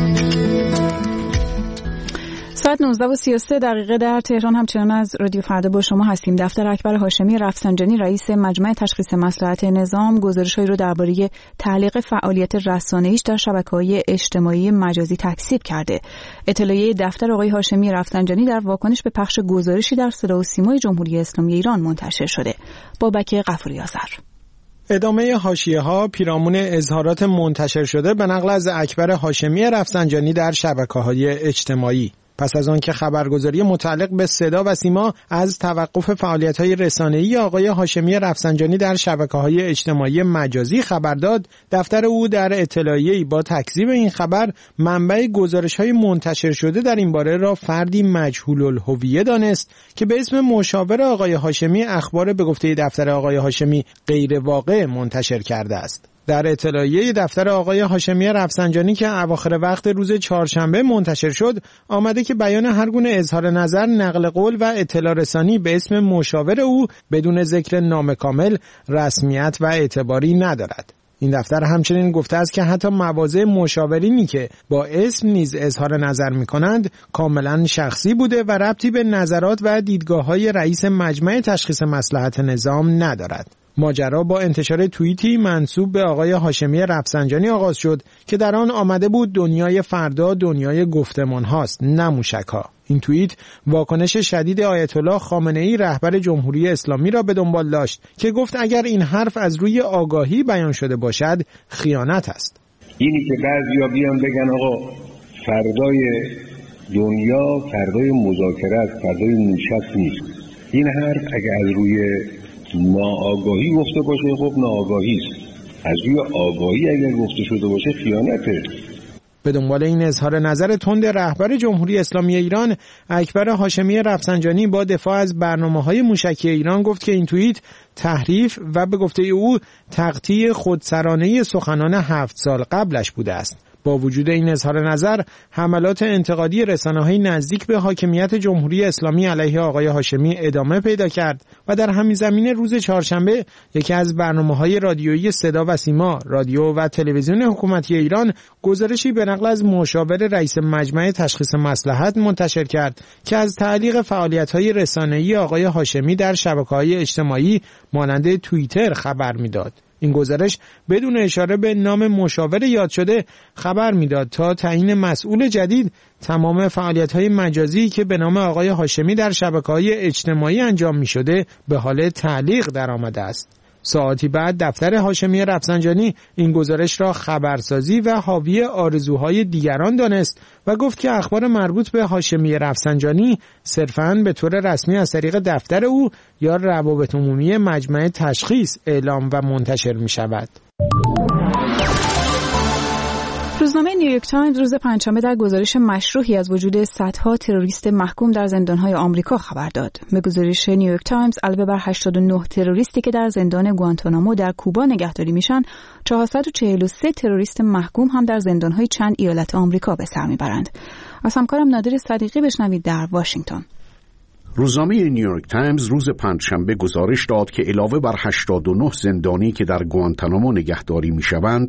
ساعت 19:33 در تهران. همچنان از رادیو فردا با شما هستیم. دفتر اکبر هاشمی رفسنجانی رئیس مجمع تشخیص مصلحت نظام گزارش‌هایی رو درباره تعلیق فعالیت رسانه‌ایش در شبکه‌های اجتماعی مجازی تکذیب کرده. اطلاعیه دفتر آقای هاشمی رفسنجانی در واکنش به پخش گزارشی در صدا و سیمای جمهوری اسلامی ایران منتشر شده. بابک غفوری آذر. ادامه حاشیه‌ها پیرامون اظهارات منتشر شده به نقل از اکبر هاشمی رفسنجانی در شبکه‌های اجتماعی. پس از آن که خبرگزاری متعلق به صدا و سیما از توقف فعالیت‌های رسانه‌ای آقای هاشمی رفسنجانی در شبکه‌های اجتماعی مجازی خبر داد، دفتر او در اطلاعیه‌ای با تکذیب این خبر منبع گزارش‌های منتشر شده در این باره را فردی مجهول الهویه دانست که به اسم مشاور آقای هاشمی اخبار به گفته دفتر آقای هاشمی غیر واقع منتشر کرده است. در اطلاعیه دفتر آقای هاشمی رفسنجانی که اواخر وقت روز چهارشنبه منتشر شد، آمده که بیان هر گونه اظهار نظر، نقل قول و اطلاع رسانی به اسم مشاور او بدون ذکر نام کامل رسمیت و اعتباری ندارد. این دفتر همچنین گفته است که حتی مواضع مشاورینی که با اسم نیز اظهار نظر می‌کنند کاملا شخصی بوده و ربطی به نظرات و دیدگاه‌های رئیس مجمع تشخیص مصلحت نظام ندارد. ماجرا با انتشار توییتی منسوب به آقای هاشمی رفسنجانی آغاز شد که در آن آمده بود دنیای فردا دنیای گفتمان هاست، نه موشک ها. این توییت واکنش شدید آیت الله خامنه‌ای رهبر جمهوری اسلامی را به دنبال داشت که گفت اگر این حرف از روی آگاهی بیان شده باشد خیانت است. اینی که بعضیا بیان بگن آقا فردای دنیا فردای مذاکره است، فردای موشک نیست، این حرف اگر از روی ناآگاهی گفته باشه خب ناآگاهی است، از روی آگاهی اگر گفته شده باشه خیانته. به دنبال این اظهار نظر تند رهبر جمهوری اسلامی ایران، اکبر هاشمی رفسنجانی با دفاع از برنامه‌های موشکی ایران گفت که این توییت تحریف و به گفته او تقطیع خودسرانه سخنان 7 سال قبلش بوده است. با وجود این اظهار نظر، حملات انتقادی رسانه‌های نزدیک به حاکمیت جمهوری اسلامی علیه آقای هاشمی ادامه پیدا کرد و در همین زمینه روز چهارشنبه یکی از برنامه‌های رادیویی صدا و سیما، رادیو و تلویزیون حکومتی ایران گزارشی به نقل از مشاور رئیس مجمع تشخیص مصلحت منتشر کرد که از تعلیق فعالیت‌های رسانه‌ای آقای هاشمی در شبکه‌های اجتماعی مانند توییتر خبر می‌داد. این گزارش بدون اشاره به نام مشاور یاد شده خبر میداد تا تعیین مسئول جدید تمام فعالیت‌های مجازی که به نام آقای هاشمی در شبکه‌های اجتماعی انجام می‌شده به حال تعلیق درآمده است. ساعتی بعد دفتر هاشمی رفسنجانی این گزارش را خبرسازی و حاوی آرزوهای دیگران دانست و گفت که اخبار مربوط به هاشمی رفسنجانی صرفاً به طور رسمی از طریق دفتر او یا روابط عمومی مجمع تشخیص اعلام و منتشر می شود. روزنامه نیویورک تایمز روز پنجشنبه در گزارش مشروحی از وجود صدها تروریست محکوم در زندان‌های آمریکا خبر داد. به گزارش نیویورک تایمز علاوه بر 89 تروریستی که در زندان گوانتانامو در کوبا نگهداری میشن، 443 تروریست محکوم هم در زندان‌های چند ایالت آمریکا به سر میبرند. از همکارم نادر صدیقی بشنوید در واشنگتن. روزنامه نیویورک تایمز روز پنجشنبه گزارش داد که علاوه بر 89 زندانی که در گوانتانامو نگهداری میشوند،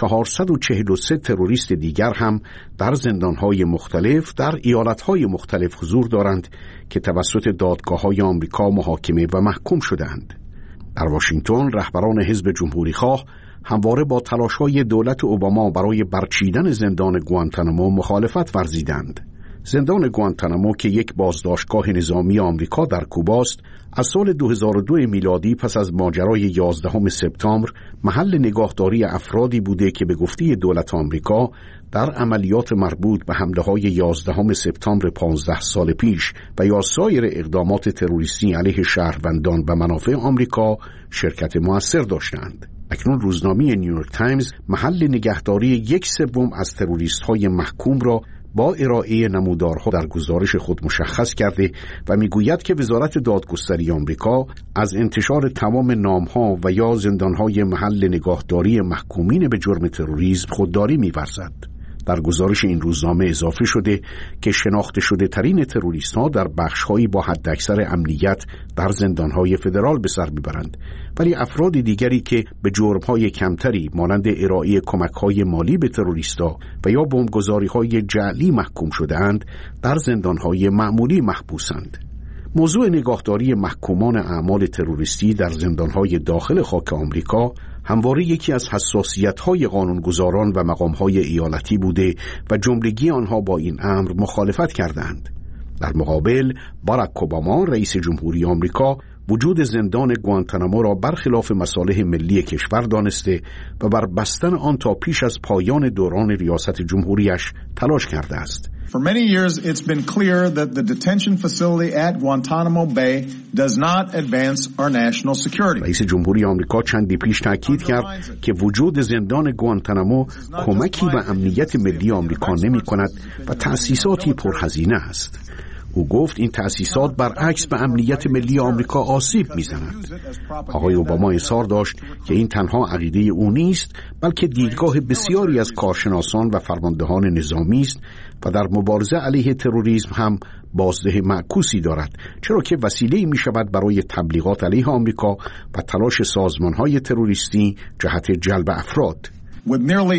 443 تروریست دیگر هم در زندانهای مختلف در ایالتهای مختلف حضور دارند که توسط دادگاه‌های آمریکا محاکمه و محکوم شدند. در واشنگتن رهبران حزب جمهوری‌خواه همواره با تلاش‌های دولت اوباما برای برچیدن زندان گوانتانامو مخالفت ورزیدند. زندان گوانتانامو که یک بازداشتگاه نظامی آمریکا در کوباست، از سال 2002 میلادی پس از ماجرای 11 سپتامبر محل نگاهداری افرادی بوده که به گفته دولت آمریکا در عملیات مربوط به حمله‌های 11 سپتامبر 15 سال پیش و یا سایر اقدامات تروریستی علیه شهروندان و منافع آمریکا شرکت مؤثر داشتند. اکنون روزنامه نیویورک تایمز محل نگهداری 1/3 از تروریست‌های محکوم را با ارائه نمودارها در گزارش خود مشخص کرده و میگوید که وزارت دادگستری آمریکا از انتشار تمام نامها و یا زندانهای محل نگاهداری محکومین به جرم تروریسم خودداری می‌ورزد. در گزارش این روزنامه اضافه شده که شناخته شده ترین تروریست ها در بخش‌هایی با حداکثر امنیت در زندانهای فدرال به سر میبرند، ولی افراد دیگری که به جرم‌های کمتری مانند ارائه کمک‌های مالی به تروریست‌ها و یا بمبگذاری‌های جعلی محکوم شده‌اند در زندانهای معمولی محبوسند. موضوع نگاهداری محکومان اعمال تروریستی در زندانهای داخل خاک آمریکا همواره یکی از حساسیت‌های قانونگذاران و مقام‌های ایالتی بوده و جملگی آنها با این امر مخالفت کردند. در مقابل باراک اوباما رئیس جمهوری آمریکا وجود زندان گوانتانامو را برخلاف مصالح ملی کشور دانسته و بر بستن آن تا پیش از پایان دوران ریاست جمهوریش تلاش کرده است. For many years, it's been clear that the detention facility at Guantanamo Bay does not advance our national security. رئیس جمهوری آمریکا چندی پیش تاکید کرد که وجود زندان گوانتانامو کمکی به امنیت ملی آمریکا نمی کند و تأسیساتی پرهزینه است. او گفت این تأسیسات برعکس به امنیت ملی آمریکا آسیب می‌زنند. آقای اوباما اصرار داشت که این تنها عقیده او نیست، بلکه دیدگاه بسیاری از کارشناسان و فرماندهان نظامی است و در مبارزه علیه تروریسم هم بازده معکوسی دارد، چرا که وسیله‌ای می‌شود برای تبلیغات علیه آمریکا و تلاش سازمان‌های تروریستی جهت جلب افراد. With nearly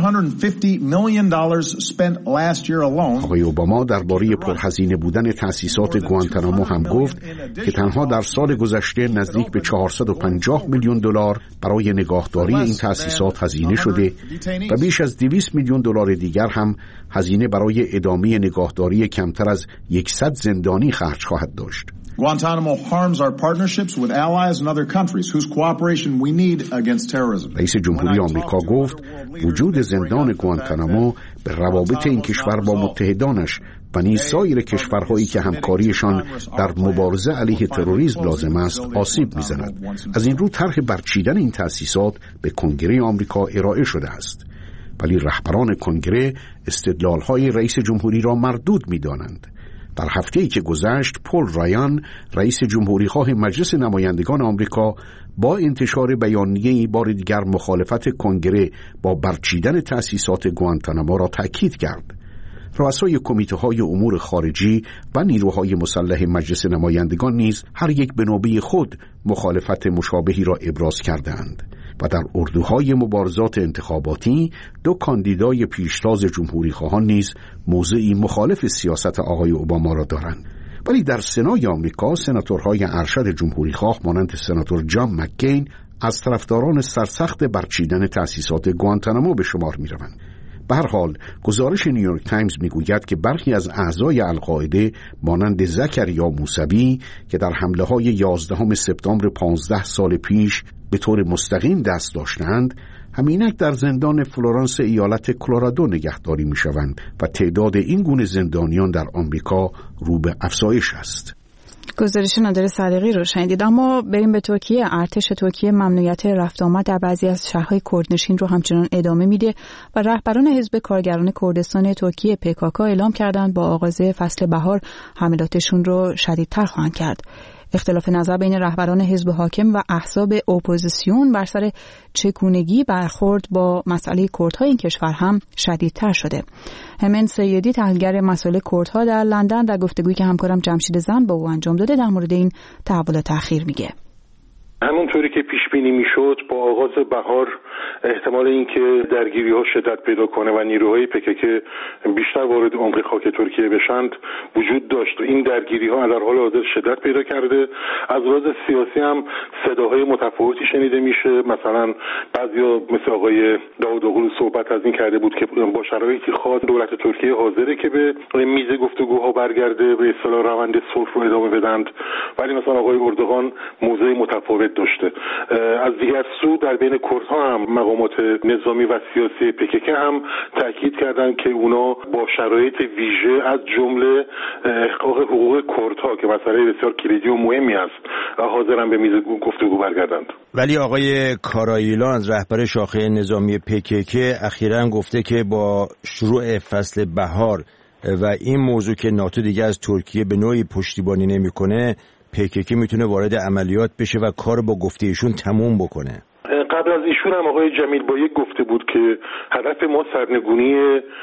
$450 million spent last year alone. آقای اوباما درباره پرهزینه بودن تأسیسات گوانتانامو هم گفت که تنها در سال گذشته نزدیک به $450 میلیون برای نگاهداری این تأسیسات هزینه شده و بیش از $200 میلیون دیگر هم هزینه برای ادامه نگاهداری کمتر از 100 زندانی خرج خواهد داشت. Guantanamo harms our partnerships with allies and other countries whose cooperation we need against terrorism. رئیس جمهوری آمریکا گفت وجود زندان گوانتانامو به روابط این کشور با متحدانش و نیز سایر کشورهایی که همکاریشان در مبارزه علیه تروریسم لازم است آسیب می‌زند. از این رو طرح برچیدن این تأسیسات به کنگره آمریکا ارائه شده است، ولی رهبران کنگره استدلال‌های رئیس جمهوری را مردود می‌دانند. در هفته‌ای که گذشت، پل رایان، رئیس جمهوریخواه مجلس نمایندگان آمریکا، با انتشار بیانیه‌ای بار دیگر مخالفت کنگره با برچیدن تأسیسات گوانتانامو را تأکید کرد. رؤسای کمیته‌های امور خارجی و نیروهای مسلح مجلس نمایندگان نیز هر یک به نوبه خود مخالفت مشابهی را ابراز کردند و در اردوهای مبارزات انتخاباتی دو کاندیدای پیشتاز جمهوریخواهان نیز موضعی مخالف سیاست آقای اوباما را دارند. ولی در سنای آمریکا سناتورهای ارشد جمهوریخواه مانند سناتور جان مککین از طرفداران سرسخت برچیدن تأسیسات گوانتانامو به شمار می‌روند. به هر حال گزارش نیویورک تایمز میگوید که برخی از اعضای القاعده مانند زکریا موسوی که در حمله‌های 11 سپتامبر 15 سال پیش به طور مستقیم دست داشتند، همینک در زندان فلورانس ایالت کلرادو نگهداری می‌شوند و تعداد این گونه زندانیان در آمریکا رو به افزایش است. گزارش نادر صادقی رو شنیدید. اما بریم به ترکیه. ارتش ترکیه ممنوعیت رفت آمد در بعضی از شهرهای کردنشین رو همچنان ادامه میده و رهبران حزب کارگران کردستان ترکیه PKK اعلام کردند با آغاز فصل بهار حملاتشون رو شدیدتر خواهند کرد. اختلاف نظر بین رهبران حزب حاکم و احزاب اپوزیسیون بر سر چگونگی برخورد با مسئله کردها این کشور هم شدیدتر شده. همین سیدی تحلیلگر مسائل کردها در لندن در گفتگویی که همکارم جمشید زن با او انجام داده در مورد این تحول و تأخیر میگه. همونطوری که پیش بینی میشد با آغاز بهار احتمال اینکه درگیری‌ها شدت پیدا کنه و نیروهای PKK بیشتر وارد عمق خاک ترکیه بشند وجود داشت. این درگیری‌ها در حال حاضر شدت پیدا کرده. از لحاظ سیاسی هم صداهای متفاوتی شنیده میشه. مثلا بعضیا مثل آقای داوودوغلو صحبت از این کرده بود که با شرایطی خاص دولت ترکیه حاضره که به میز گفتگوها برگرده، به اصطلاح روند صلح رو ادامه بدند، ولی مثلا آقای اردوغان موضع متفاوت داشته. از دیگر سو در بین کردها هم مقامات نظامی و سیاسی PKK هم تاکید کردند که اونا با شرایط ویژه از جمله احقاق حقوق کردها که مسئله بسیار کلیدی و مهمی است حاضرن به میز گفتگو برگردند. ولی آقای کاراییلان از رهبر شاخه نظامی PKK اخیراً گفته که با شروع فصل بهار و این موضوع که ناتو دیگه از ترکیه به نوعی پشتیبانی نمیکنه، PKK میتونه وارد عملیات بشه و کار با گفته ایشون تموم بکنه. قبل از ایشون هم آقای جمیل بایک گفته بود که هدف ما سرنگونی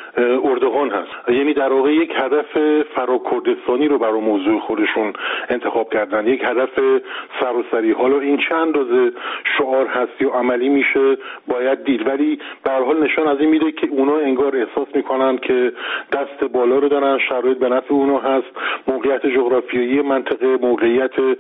اردوغان هست، یعنی در واقع یک هدف فراکردستانی رو برای موضوع خودشون انتخاب کردن، یک هدف سراسری. حالا این چند اندازه شعار هست یا عملی میشه باید دید، ولی به هر حال نشان از این میده که اونا انگار احساس میکنن که دست بالا رو دارن، شرایط به نفع اونا هست، موقعیت جغرافیایی منطقه، موقعیت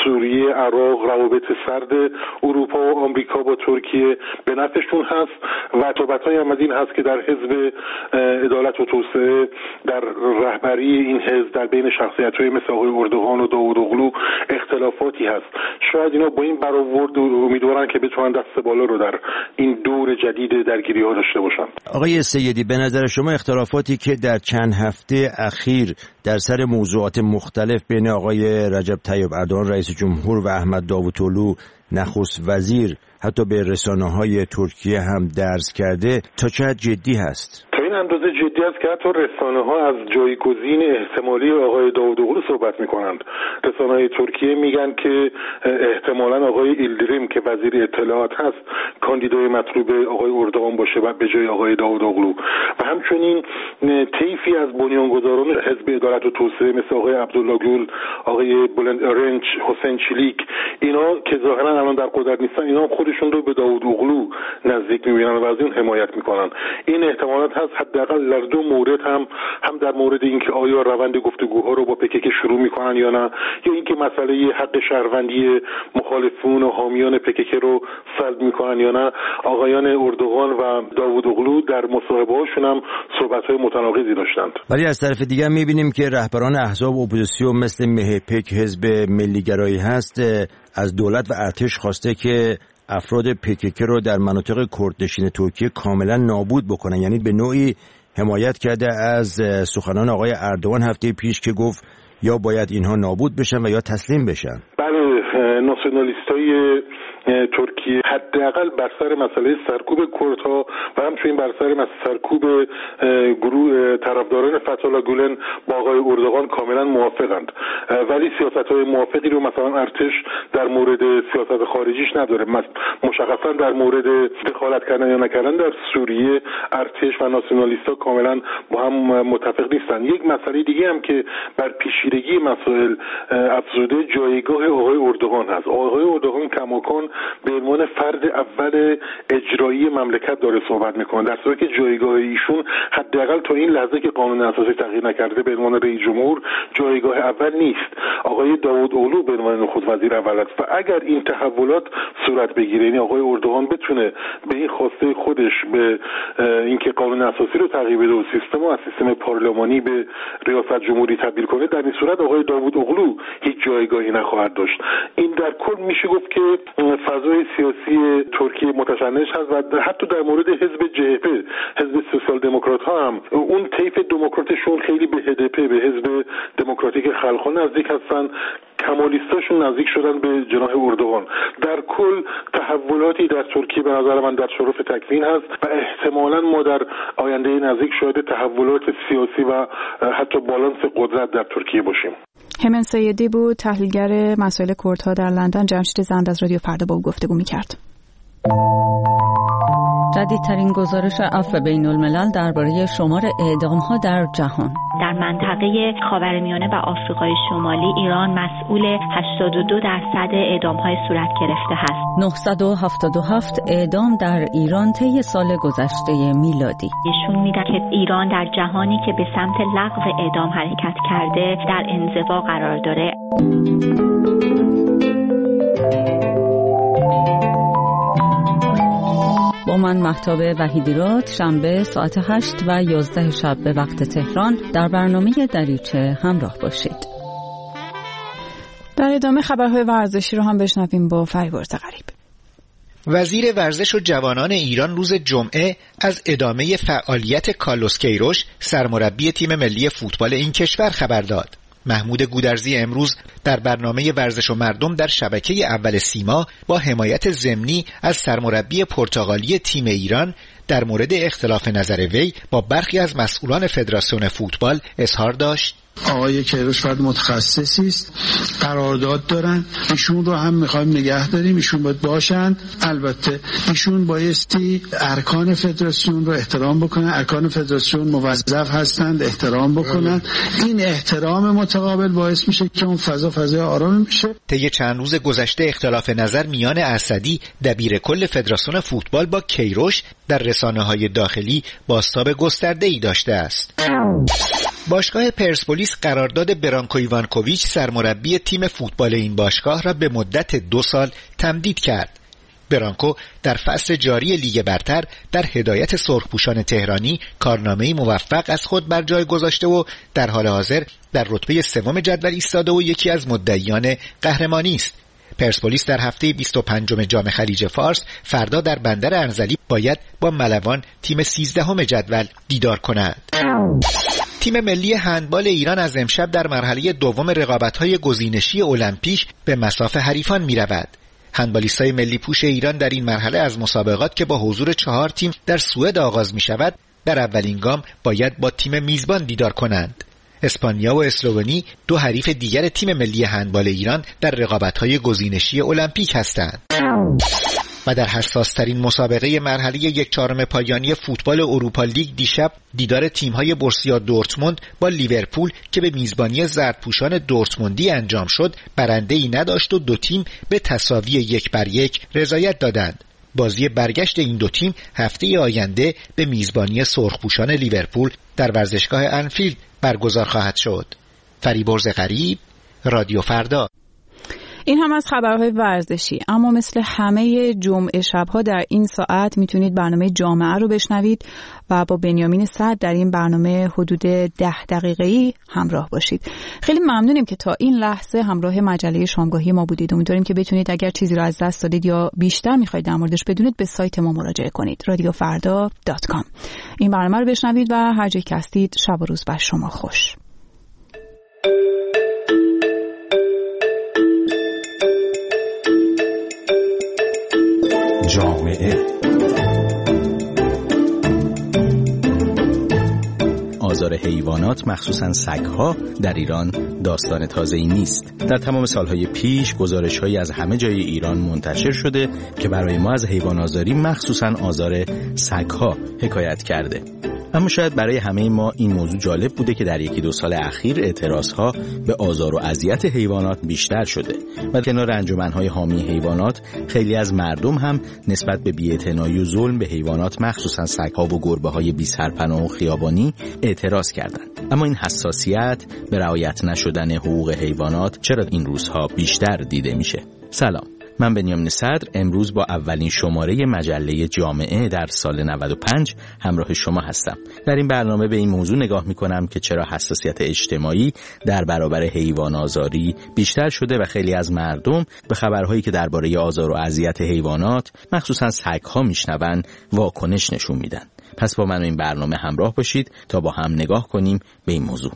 سوریه، عراق، روابط سرد اروپا و آمریکا با ترکیه به نفعشون هست و تابع‌های هم از این هست که در حزب عدالت و توسعه در رهبری این حزب در بین شخصیت‌های مثل آقای اردوغان و داوودوغلو اختلافاتی هست. شاید اینا با این برآورد امیدوارن که بتونن دست بالا رو در این دور جدید درگیری‌ها داشته باشن. آقای سیدی، به نظر شما اختلافاتی که در چند هفته اخیر در سر موضوعات مختلف بین آقای رجب طیب اردوغان رئیس جمهور و احمد داوطلو نخست وزیر حتی به رسانه‌های ترکیه هم درز کرده تا چه حد جدی هست؟ تا این اندازه جدی است که حتی رسانه‌ها از جایگزین احتمالی آقای داوودوغلو صحبت می‌کنند. رسانه‌های ترکیه میگن که احتمالاً آقای ایلدریم که وزیر اطلاعات هست کاندیدای مطلوب آقای اردوغان باشه و به جای آقای داوودوغلو و همچنین طیفی از بنیانگذاران حزب عدالت و توسعه مثل آقای عبدالله گل، آقای بلند آرنج، حسین چلیک، اینا که ظاهراً الان در قدرت نیستن، اینا خودشون رو به داوودوغلو نزدیک می‌بینن و از این حمایت می‌کنن. این احتمالات هست حداقل در دو مورد هم در مورد اینکه آیا روند گفتگوها رو با پکک شروع می‌کنن یا نه، یا اینکه مسئله حق شهروندی مخالفون و حامیان پکک رو سلب می‌کنن یا نه، آقایان اردوغان و داوودوغلو در مصاحبه‌هاشون هم صحبت‌های متناقضی داشتند. ولی از طرف دیگر می‌بینیم که رهبران احزاب اپوزیسیون مثل مهپک حزب ملیگرایی هست از دولت و ارتش خواسته که افراد پکک رو در مناطق کردنشین ترکیه کاملا نابود بکنن، یعنی به نوعی حمایت کرده از سخنان آقای اردوغان هفته پیش که گفت یا باید اینها نابود بشن و یا تسلیم بشن. بله، ناسیونالیستای ترکیه حداقل بر سر مسئله سرکوب کردها و همچنین بر سر سرکوب گروه طرفداران فتح‌الله گولن با آقای اردوغان کاملا موافقند، ولی سیاست‌های موافقی رو مثلا ارتش در مورد سیاست خارجیش نداره. مشخصا در مورد دخالت کردن یا نکردن در سوریه ارتش و ناسیونالیست‌ها کاملا با هم متفق نیستن. یک مسئله دیگه هم که بر پیچیدگی مسائل افزوده جایگاه آقای اردوغان هست. آقای اردوغان کماکان به عنوان فرد اول اجرایی مملکت داره صحبت میکنه، در صورتی که جایگاه ایشون حداقل تا این لحظه که قانون اساسی تغییر نکرده به عنوان رئیس جمهور جایگاه اول نیست. آقای داوودوغلو به عنوان نخست وزیر اول است و اگر این تحولات صورت بگیره، یعنی آقای اردوغان بتونه به این خواسته خودش به اینکه قانون اساسی رو تغییر بده و سیستم از سیستم پارلمانی به ریاست جمهوری تبدیل کنه، در این صورت آقای داوودوغلو هیچ جایگاهی نخواهد داشت. این در کل میشه گفت که فضای سیاسی ترکیه متشنج هست و حتی در مورد حزب CHP، حزب سوسیال دموکرات ها هم اون طیف دموکراتشون خیلی به HDP، به حزب دموکراتیک خلق‌ها نزدیک هستن، کمالیستاشون نزدیک شدن به جناح اردوغان. در کل تحولاتی در ترکیه به نظر من در شرف تکوین هست و احتمالاً ما در آینده نزدیک شاهد تحولات سیاسی و حتی بالانس قدرت در ترکیه باشیم. همن سیدی بود، تحلیلگر مسائل کردها در لندن. جمشید زند از رادیو فردا با او گفتگو می‌کرد. جدیدترین گزارش عفو بین الملل درباره شمار اعدام‌ها در جهان. در منطقه خاورمیانه و آفریقای شمالی ایران مسئول 82% اعدام‌های صورت گرفته است. 977 اعدام در ایران طی سال گذشته میلادی. نشون میده که ایران در جهانی که به سمت لغو اعدام حرکت کرده در انزوا قرار داره. با من مهتاب وحیدیراد، شنبه ساعت 8 و 11 شب به وقت تهران در برنامه دریچه همراه باشید. در ادامه خبرهای ورزشی رو هم بشنویم با فریبرز غریب. وزیر ورزش و جوانان ایران روز جمعه از ادامه فعالیت کارلوس کیروش سرمربی تیم ملی فوتبال این کشور خبر داد. محمود گودرزی امروز در برنامه ورزش و مردم در شبکه اول سیما با حمایت ضمنی از سرمربی پرتغالی تیم ایران در مورد اختلاف نظر وی با برخی از مسئولان فدراسیون فوتبال اظهار داشت: آقای کیروش فرد متخصصی است، قرارداد دارن، ایشون رو هم میخوایم نگه داریم، ایشون باید باشند. البته ایشون بایستی ارکان فدراسیون رو احترام بکنن، ارکان فدراسیون موظف هستند احترام بکنن. این احترام متقابل باعث میشه که اون فضای آرام میشه. طی چند روز گذشته اختلاف نظر میان اسدی دبیر کل فدراسیون فوتبال با کیروش در رسانه‌های داخلی بازتاب گسترده‌ای داشته است. باشگاه پرسپولیس پرسپولیس قرارداد برانکو ایوانکوویچ سرمربی تیم فوتبال این باشگاه را به مدت 2 سال تمدید کرد. برانکو در فصل جاری لیگ برتر در هدایت سرخپوشان تهرانی کارنامه‌ای موفق از خود بر جای گذاشته و در حال حاضر در رتبه 3 جدول ایستاده و یکی از مدعیان قهرمانی است. پرسپولیس در هفته 25 جام خلیج فارس فردا در بندر انزلی باید با ملوان تیم 13 جدول دیدار کند. تیم ملی هندبال ایران از امشب در مرحله دوم رقابت‌های گزینشی المپیک به مصاف حریفان می‌رود. هندبالیستای ملی پوش ایران در این مرحله از مسابقات که با حضور 4 تیم در سوئد آغاز می‌شود، در اولین گام باید با تیم میزبان دیدار کنند. اسپانیا و اسلوونی 2 حریف دیگر تیم ملی هندبال ایران در رقابت‌های گزینشی المپیک هستند. و در حساس‌ترین مسابقه مرحله 1/4 پایانی فوتبال اروپا لیگ دیشب دیدار تیم‌های بورسیا دورتموند با لیورپول که به میزبانی زردپوشان دورتموندی انجام شد برنده‌ای نداشت و 2 تیم به تساوی 1-1 رضایت دادند. بازی برگشت این 2 تیم هفته آینده به میزبانی سرخپوشان لیورپول در ورزشگاه انفیلد برگزار خواهد شد. فریبرز غریب، رادیو فردا. این هم از خبرهای ورزشی. اما مثل همه جمعه شبها در این ساعت میتونید برنامه جامعه رو بشنوید و با بنیامین صدر در این برنامه حدود 10 دقیقه‌ای همراه باشید. خیلی ممنونیم که تا این لحظه همراه مجله شامگاهی ما بودید. امیدواریم که بتونید اگر چیزی رو از دست دادید یا بیشتر میخواید در موردش بدونید به سایت ما مراجعه کنید. radiofarda.com. این برنامه رو بشنوید و هر جایی که هستید شب و روز بر شما خوش. جامعه آزار حیوانات مخصوصاً سگ‌ها در ایران داستان تازه‌ای نیست. در تمام سالهای پیش گزارش‌هایی از همه جای ایران منتشر شده که برای ما از حیوان آزاری مخصوصاً آزار سگ‌ها حکایت کرده. اما شاید برای همه ما این موضوع جالب بوده که در 1-2 سال اخیر اعتراضها به آزار و اذیت حیوانات بیشتر شده و کنار انجمن‌های حامی حیوانات خیلی از مردم هم نسبت به بی‌اعتنایی و ظلم به حیوانات مخصوصا سگ‌ها و گربه‌های بی‌سرپناه و خیابانی اعتراض کردند. اما این حساسیت به رعایت نشدن حقوق حیوانات چرا این روزها بیشتر دیده میشه؟ سلام، من بنیامین صدر امروز با اولین شماره مجله جامعه در سال 95 همراه شما هستم. در این برنامه به این موضوع نگاه میکنم که چرا حساسیت اجتماعی در برابر حیوان آزاری بیشتر شده و خیلی از مردم به خبرهایی که درباره آزار و اذیت حیوانات مخصوصا سگ‌ها میشنون واکنش نشون میدن. پس با من این برنامه همراه باشید تا با هم نگاه کنیم به این موضوع.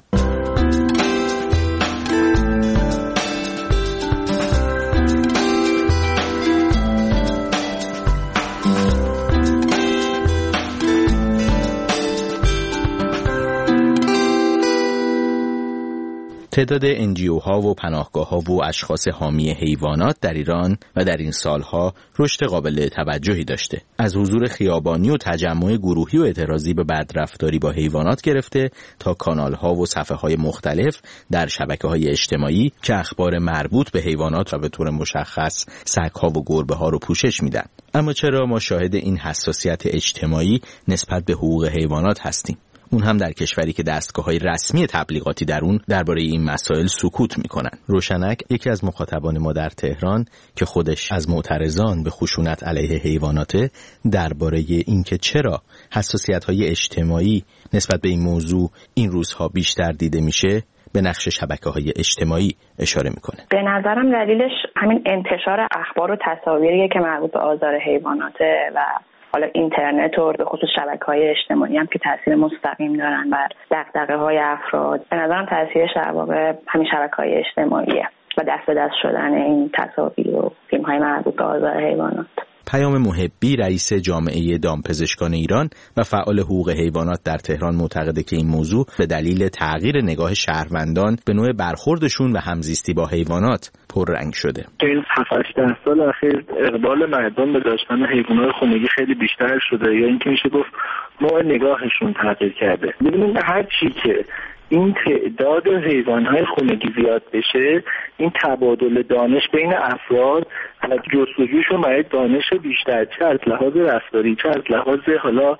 تعداد NGO‌ها و پناهگاه‌ها و اشخاص حامی حیوانات در ایران و در این سالها رشد قابل توجهی داشته. از حضور خیابانی و تجمع گروهی و اعتراضی به بدرفتاری با حیوانات گرفته تا کانال‌ها و صفحه‌های مختلف در شبکه‌های اجتماعی که اخبار مربوط به حیوانات و به طور مشخص سگ‌ها و گربه‌ها رو پوشش میدن. اما چرا ما شاهد این حساسیت اجتماعی نسبت به حقوق حیوانات هستیم؟ اون هم در کشوری که دستگاه‌های رسمی تبلیغاتی در اون درباره این مسائل سکوت میکنن. روشنک، یکی از مخاطبان ما در تهران که خودش از معترضان به خشونت علیه حیواناته، درباره اینکه چرا حساسیت‌های اجتماعی نسبت به این موضوع این روزها بیشتر دیده میشه به نقش شبکه‌های اجتماعی اشاره میکنه. به نظرم دلیلش همین انتشار اخبار و تصاویریه که مربوط به آزار حیواناته و حالا اینترنت و به خصوص شبکه‌های اجتماعی هم که تاثیر مستقیم دارن بر دغدغه‌های افراد. به نظرم تاثیرش در واقع همین شبکه‌های اجتماعیه و دست به دست شدن این تصاویر و فیلم‌های مربوط به آزار حیوانات. پیام محبی، رئیس جامعه دامپزشکان ایران و فعال حقوق حیوانات در تهران، معتقده که این موضوع به دلیل تغییر نگاه شهروندان به نوع برخوردشون و همزیستی با حیوانات پررنگ شده. این 7-8 سال اخیر اقبال مردم به داشتن حیوانات خونگی خیلی بیشتر شده، یا اینکه میشه گفت نوع نگاهشون تغییر کرده. ببینید هر چی که این تعداد حیوانات خونگی زیاد بشه، این تبادل دانش بین افراد و جستجوشون برای دانش بیشتر، چه از لحاظ رفتاری چه از لحاظ حالا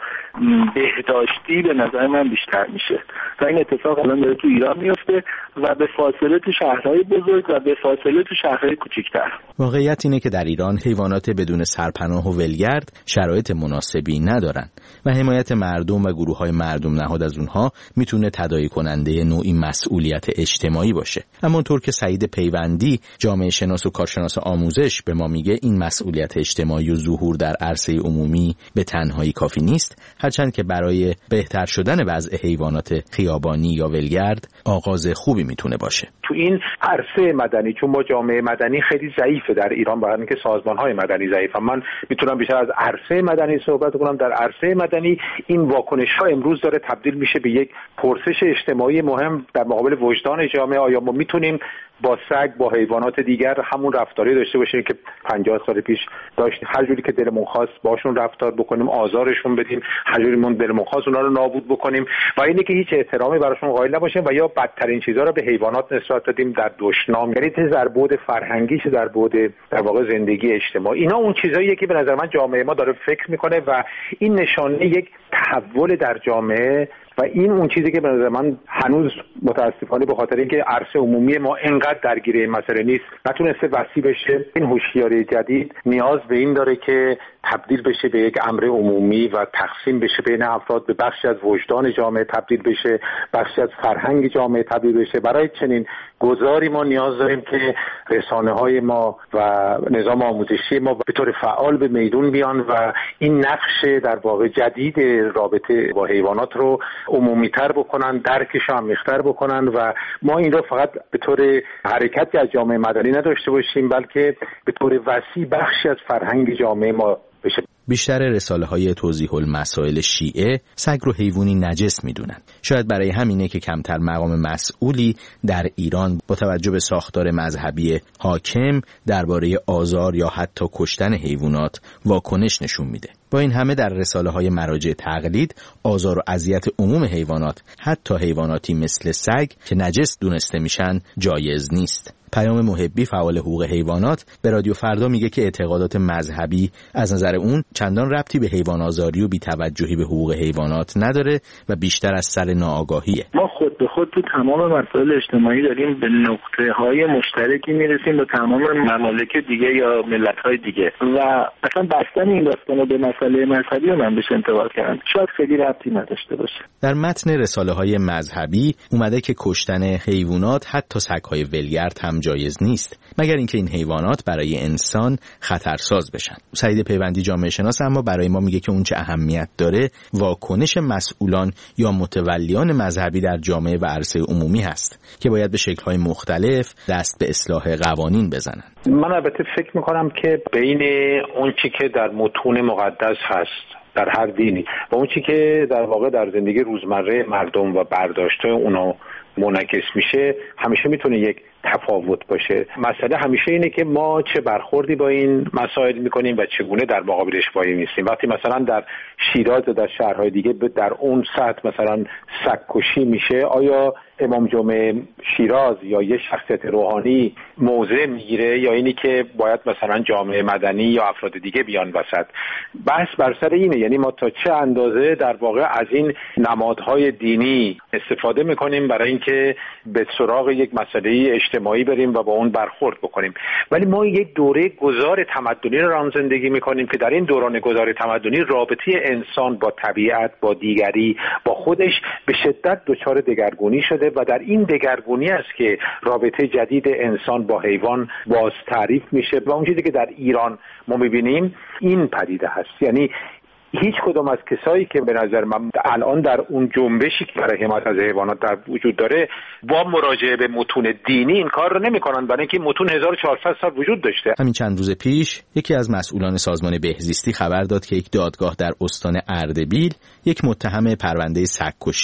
بهداشتی، به نظر من بیشتر میشه و این اتفاق الان داره تو ایران میفته و به فاصله تو شهرهای بزرگ و به فاصله تو شهرهای کوچیک‌تر. واقعیت اینه که در ایران حیوانات بدون سرپناه و ولگرد شرایط مناسبی ندارن و حمایت مردم و گروه‌های مردم نهاد از اونها میتونه تداعی کننده نوعی مسئولیت اجتماعی باشه. اما اونطور که سعید پیوندی، جامعه شناس و کارشناس آموزش، به ما میگه، این مسئولیت اجتماعی و ظهور در عرصه عمومی به تنهایی کافی نیست، هرچند که برای بهتر شدن وضع حیوانات خیابانی یا ولگرد آغاز خوبی میتونه باشه. تو این عرصه مدنی، چون ما جامعه مدنی خیلی ضعیفه در ایران، برای اینکه سازمان‌های مدنی ضعیفن، من میتونم بیشتر از عرصه مدنی صحبت کنم. در عرصه مدنی این واکنش‌ها امروز داره تبدیل میشه به یک پرسش اجتماعی مهم در مقابل وجدان جامعه. آیا ما میتونیم با سگ، با حیوانات دیگر همون رفتاری داشته باشیم که 50 سال پیش داشتیم؟ هر جوری که دلمون خواست باشون رفتار بکنیم، آزارشون بدیم، هر جوری من دلمون خواست اونا رو نابود بکنیم و اینه که هیچ احترامی براشون قائل نباشیم و یا بدترین چیزا رو به حیوانات نسبت بدیم در دشنام، یعنی چه در بعد فرهنگی چه در بعد در واقع زندگی اجتماعی. اینا اون چیزاییه که به نظر من جامعه ما داره فکر میکنه و این نشانه یک تحول در جامعه و این اون چیزی که به نظر من هنوز متاسفانه به خاطر اینکه عرصه عمومی ما انقدر درگیر این مسئله نیست نتونسته وسیع بشه. این هوشیاری جدید نیاز به این داره که تبدیل بشه به یک امر عمومی و تقسیم بشه بین افراد، به بخشی از وجدان جامعه تبدیل بشه، بخشی از فرهنگ جامعه تبدیل بشه. برای چنین گذاری ما نیاز داریم که رسانه‌های ما و نظام آموزشی ما به طور فعال به میدون بیان و این نقش در واقع جدید رابطه با حیوانات رو عمومی‌تر بکنن، درکش رو عمیق‌تر بکنن و ما این رو فقط به طور حرکتی از جامعه مدنی نداشته باشیم بلکه به طور وسیع بخشی از فرهنگ جامعه ما بشه. بیشتر رساله‌های توضیح المسائل شیعه سگ رو حیوانی نجس میدونن. شاید برای همینه که کمتر مقام مسئولی در ایران با توجه به ساختار مذهبی حاکم درباره آزار یا حتی کشتن حیوانات واکنش نشون میده. با این همه در رساله‌های مراجع تقلید آزار و اذیت عموم حیوانات، حتی حیواناتی مثل سگ که نجس دونسته میشن، جایز نیست. پیام محبی، فعال حقوق حیوانات، به رادیو فردا میگه که اعتقادات مذهبی از نظر اون چندان ربطی به حیوان آزاری و بی‌توجهی به حقوق حیوانات نداره و بیشتر از سر ناآگاهیه. ما خود به خود تو تمام مسائل اجتماعی داریم به نقطه‌های مشترکی میرسیم با تمام ممالک دیگه یا ملت‌های دیگه و اصلا بستن این داستانو به مسئله مذهبی رو من بهش انتقاد کردم، شاید خیلی ربطی نداشته باشه. در متن رساله‌های مذهبی اومده که کشتن حیوانات، حتی سگ‌های ولگرد هم جایز نیست، مگر اینکه این حیوانات برای انسان خطرساز بشن. سعید پیوندی، جامعه شناس، اما برای ما میگه که اون چه اهمیت داره واکنش مسئولان یا متولیان مذهبی در جامعه و عرصه عمومی هست که باید به شکل‌های مختلف دست به اصلاح قوانین بزنن. من البته فکر میکنم که بین اون چی که در متون مقدس هست در هر دینی و اون چی که در واقع در زندگی روزمره مردم و برداشته اونا منعکس میشه همیشه میتونه یک تفاوت باشه. مسئله همیشه اینه که ما چه برخوردی با این مسائل میکنیم و چگونه در مقابلش وای میستیم. وقتی مثلا در شیراز و در شهرهای دیگه در اون سطح مثلا سگ‌کشی میشه، آیا امام جمعه شیراز یا یه شخصیت روحانی موضع میگیره یا اینی که باید مثلا جامعه مدنی یا افراد دیگه بیان وسط؟ بحث بر سر اینه، یعنی ما تا چه اندازه در واقع از این نمادهای دینی استفاده میکنیم برای اینکه به سراغ یک مسئله اجتماعی بریم و با اون برخورد بکنیم. ولی ما یک دوره گذار تمدنی رو زندگی میکنیم که در این دوران گذار تمدنی رابطه انسان با طبیعت، با دیگری، با خودش به شدت دچار دگرگونی شده و در این دگرگونی است که رابطه جدید انسان با حیوان باز تعریف میشه و اون چیزی که در ایران ما میبینیم این پدیده هست. یعنی هیچ کدوم از کسایی که به نظر من الان در اون جنبشی که برای حمایت از حیوانات در وجود داره با مراجعه به متون دینی این کار رو نمی‌کنن، برای اینکه متون 1400 سال وجود داشته. همین چند روز پیش یکی از مسئولان سازمان بهزیستی خبر داد که یک دادگاه در استان اردبیل یک متهم پرونده سگ‌کشی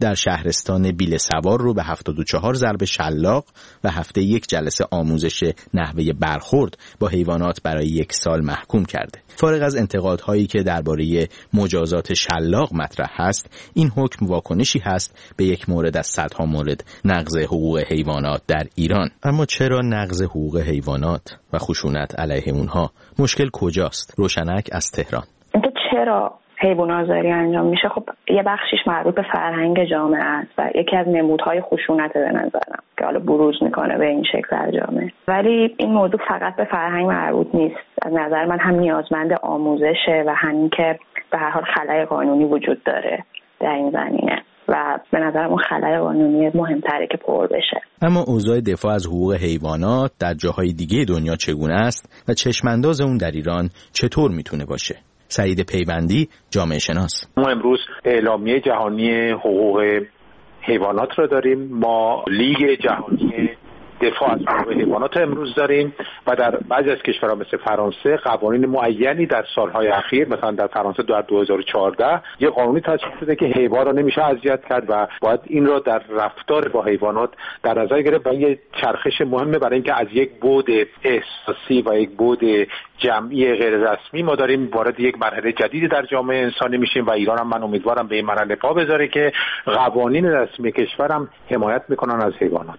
در شهرستان بیل سوار رو به 74 ضرب شلاق و هفته 1 جلسه آموزش نحوه برخورد با حیوانات برای 1 سال محکوم کرده. فارغ از انتقادهایی که درباره مجازات شلاق مطرح هست، این حکم واکنشی هست به یک مورد از صدها مورد نقض حقوق حیوانات در ایران. اما چرا نقض حقوق حیوانات و خشونت علیه اونها؟ مشکل کجاست؟ روشنک از تهران. چرا حیوان آزاری انجام میشه؟ خب یه بخشیش مربوط به فرهنگ جامعه است و یکی از نمودهای خشونت به نظرم که حالا بروز میکنه به این شکل در جامعه. ولی این موضوع فقط به فرهنگ مربوط نیست. از نظر من هم نیازمند آموزشه و همین که به هر حال خلأ قانونی وجود داره در این زمینه و به نظرم اون خلأ قانونی مهمتره که پر بشه. اما اوضاع دفاع از حقوق حیوانات در جاهای دیگه دنیا چگونه است و چشمانداز اون در ایران چطور میتونه باشه؟ سعید پیوندی، جامعه شناس. ما امروز اعلامیه جهانی حقوق حیوانات رو داریم، ما لیگ جهانی دفاع از حقوق حیوانات امروز داریم و در بعضی از کشورها مثل فرانسه قوانین معینی در سالهای اخیر، مثلا در فرانسه در 2014 یه قانونی تصویب شده که حیوان را نمیشه اذیت کرد و باید این را در رفتار با حیوانات در نظر گرفت و یه چرخش مهمه برای اینکه از یک بعد احساسی و یک بعد جمعی غیر رسمی ما داریم وارد یک مرحله جدیدی در جامعه انسانی میشیم و ایران هم من امیدوارم به این مرحله پا بذاره که قوانین رسمی کشورم حمایت میکنن از حیوانات.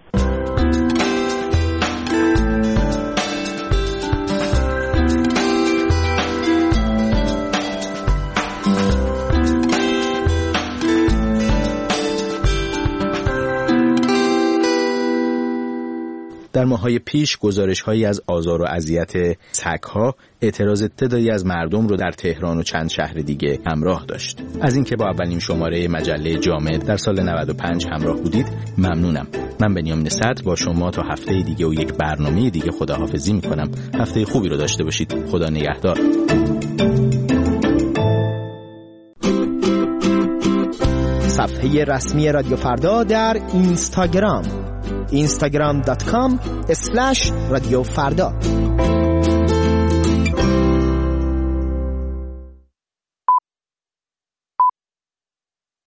در ماه‌های پیش گزارش‌هایی از آزار و اذیت سگ‌ها اعتراض تعدادی از مردم رو در تهران و چند شهر دیگه همراه داشت. از اینکه با اولین شماره مجله جامعه در سال 95 همراه بودید ممنونم. من بنیامین صدر با شما تا هفته دیگه و یک برنامه دیگه خداحافظی می‌کنم. هفته خوبی رو داشته باشید. خدا نگهدار. صفحه رسمی رادیو فردا در اینستاگرام instagram.com/رادیو فردا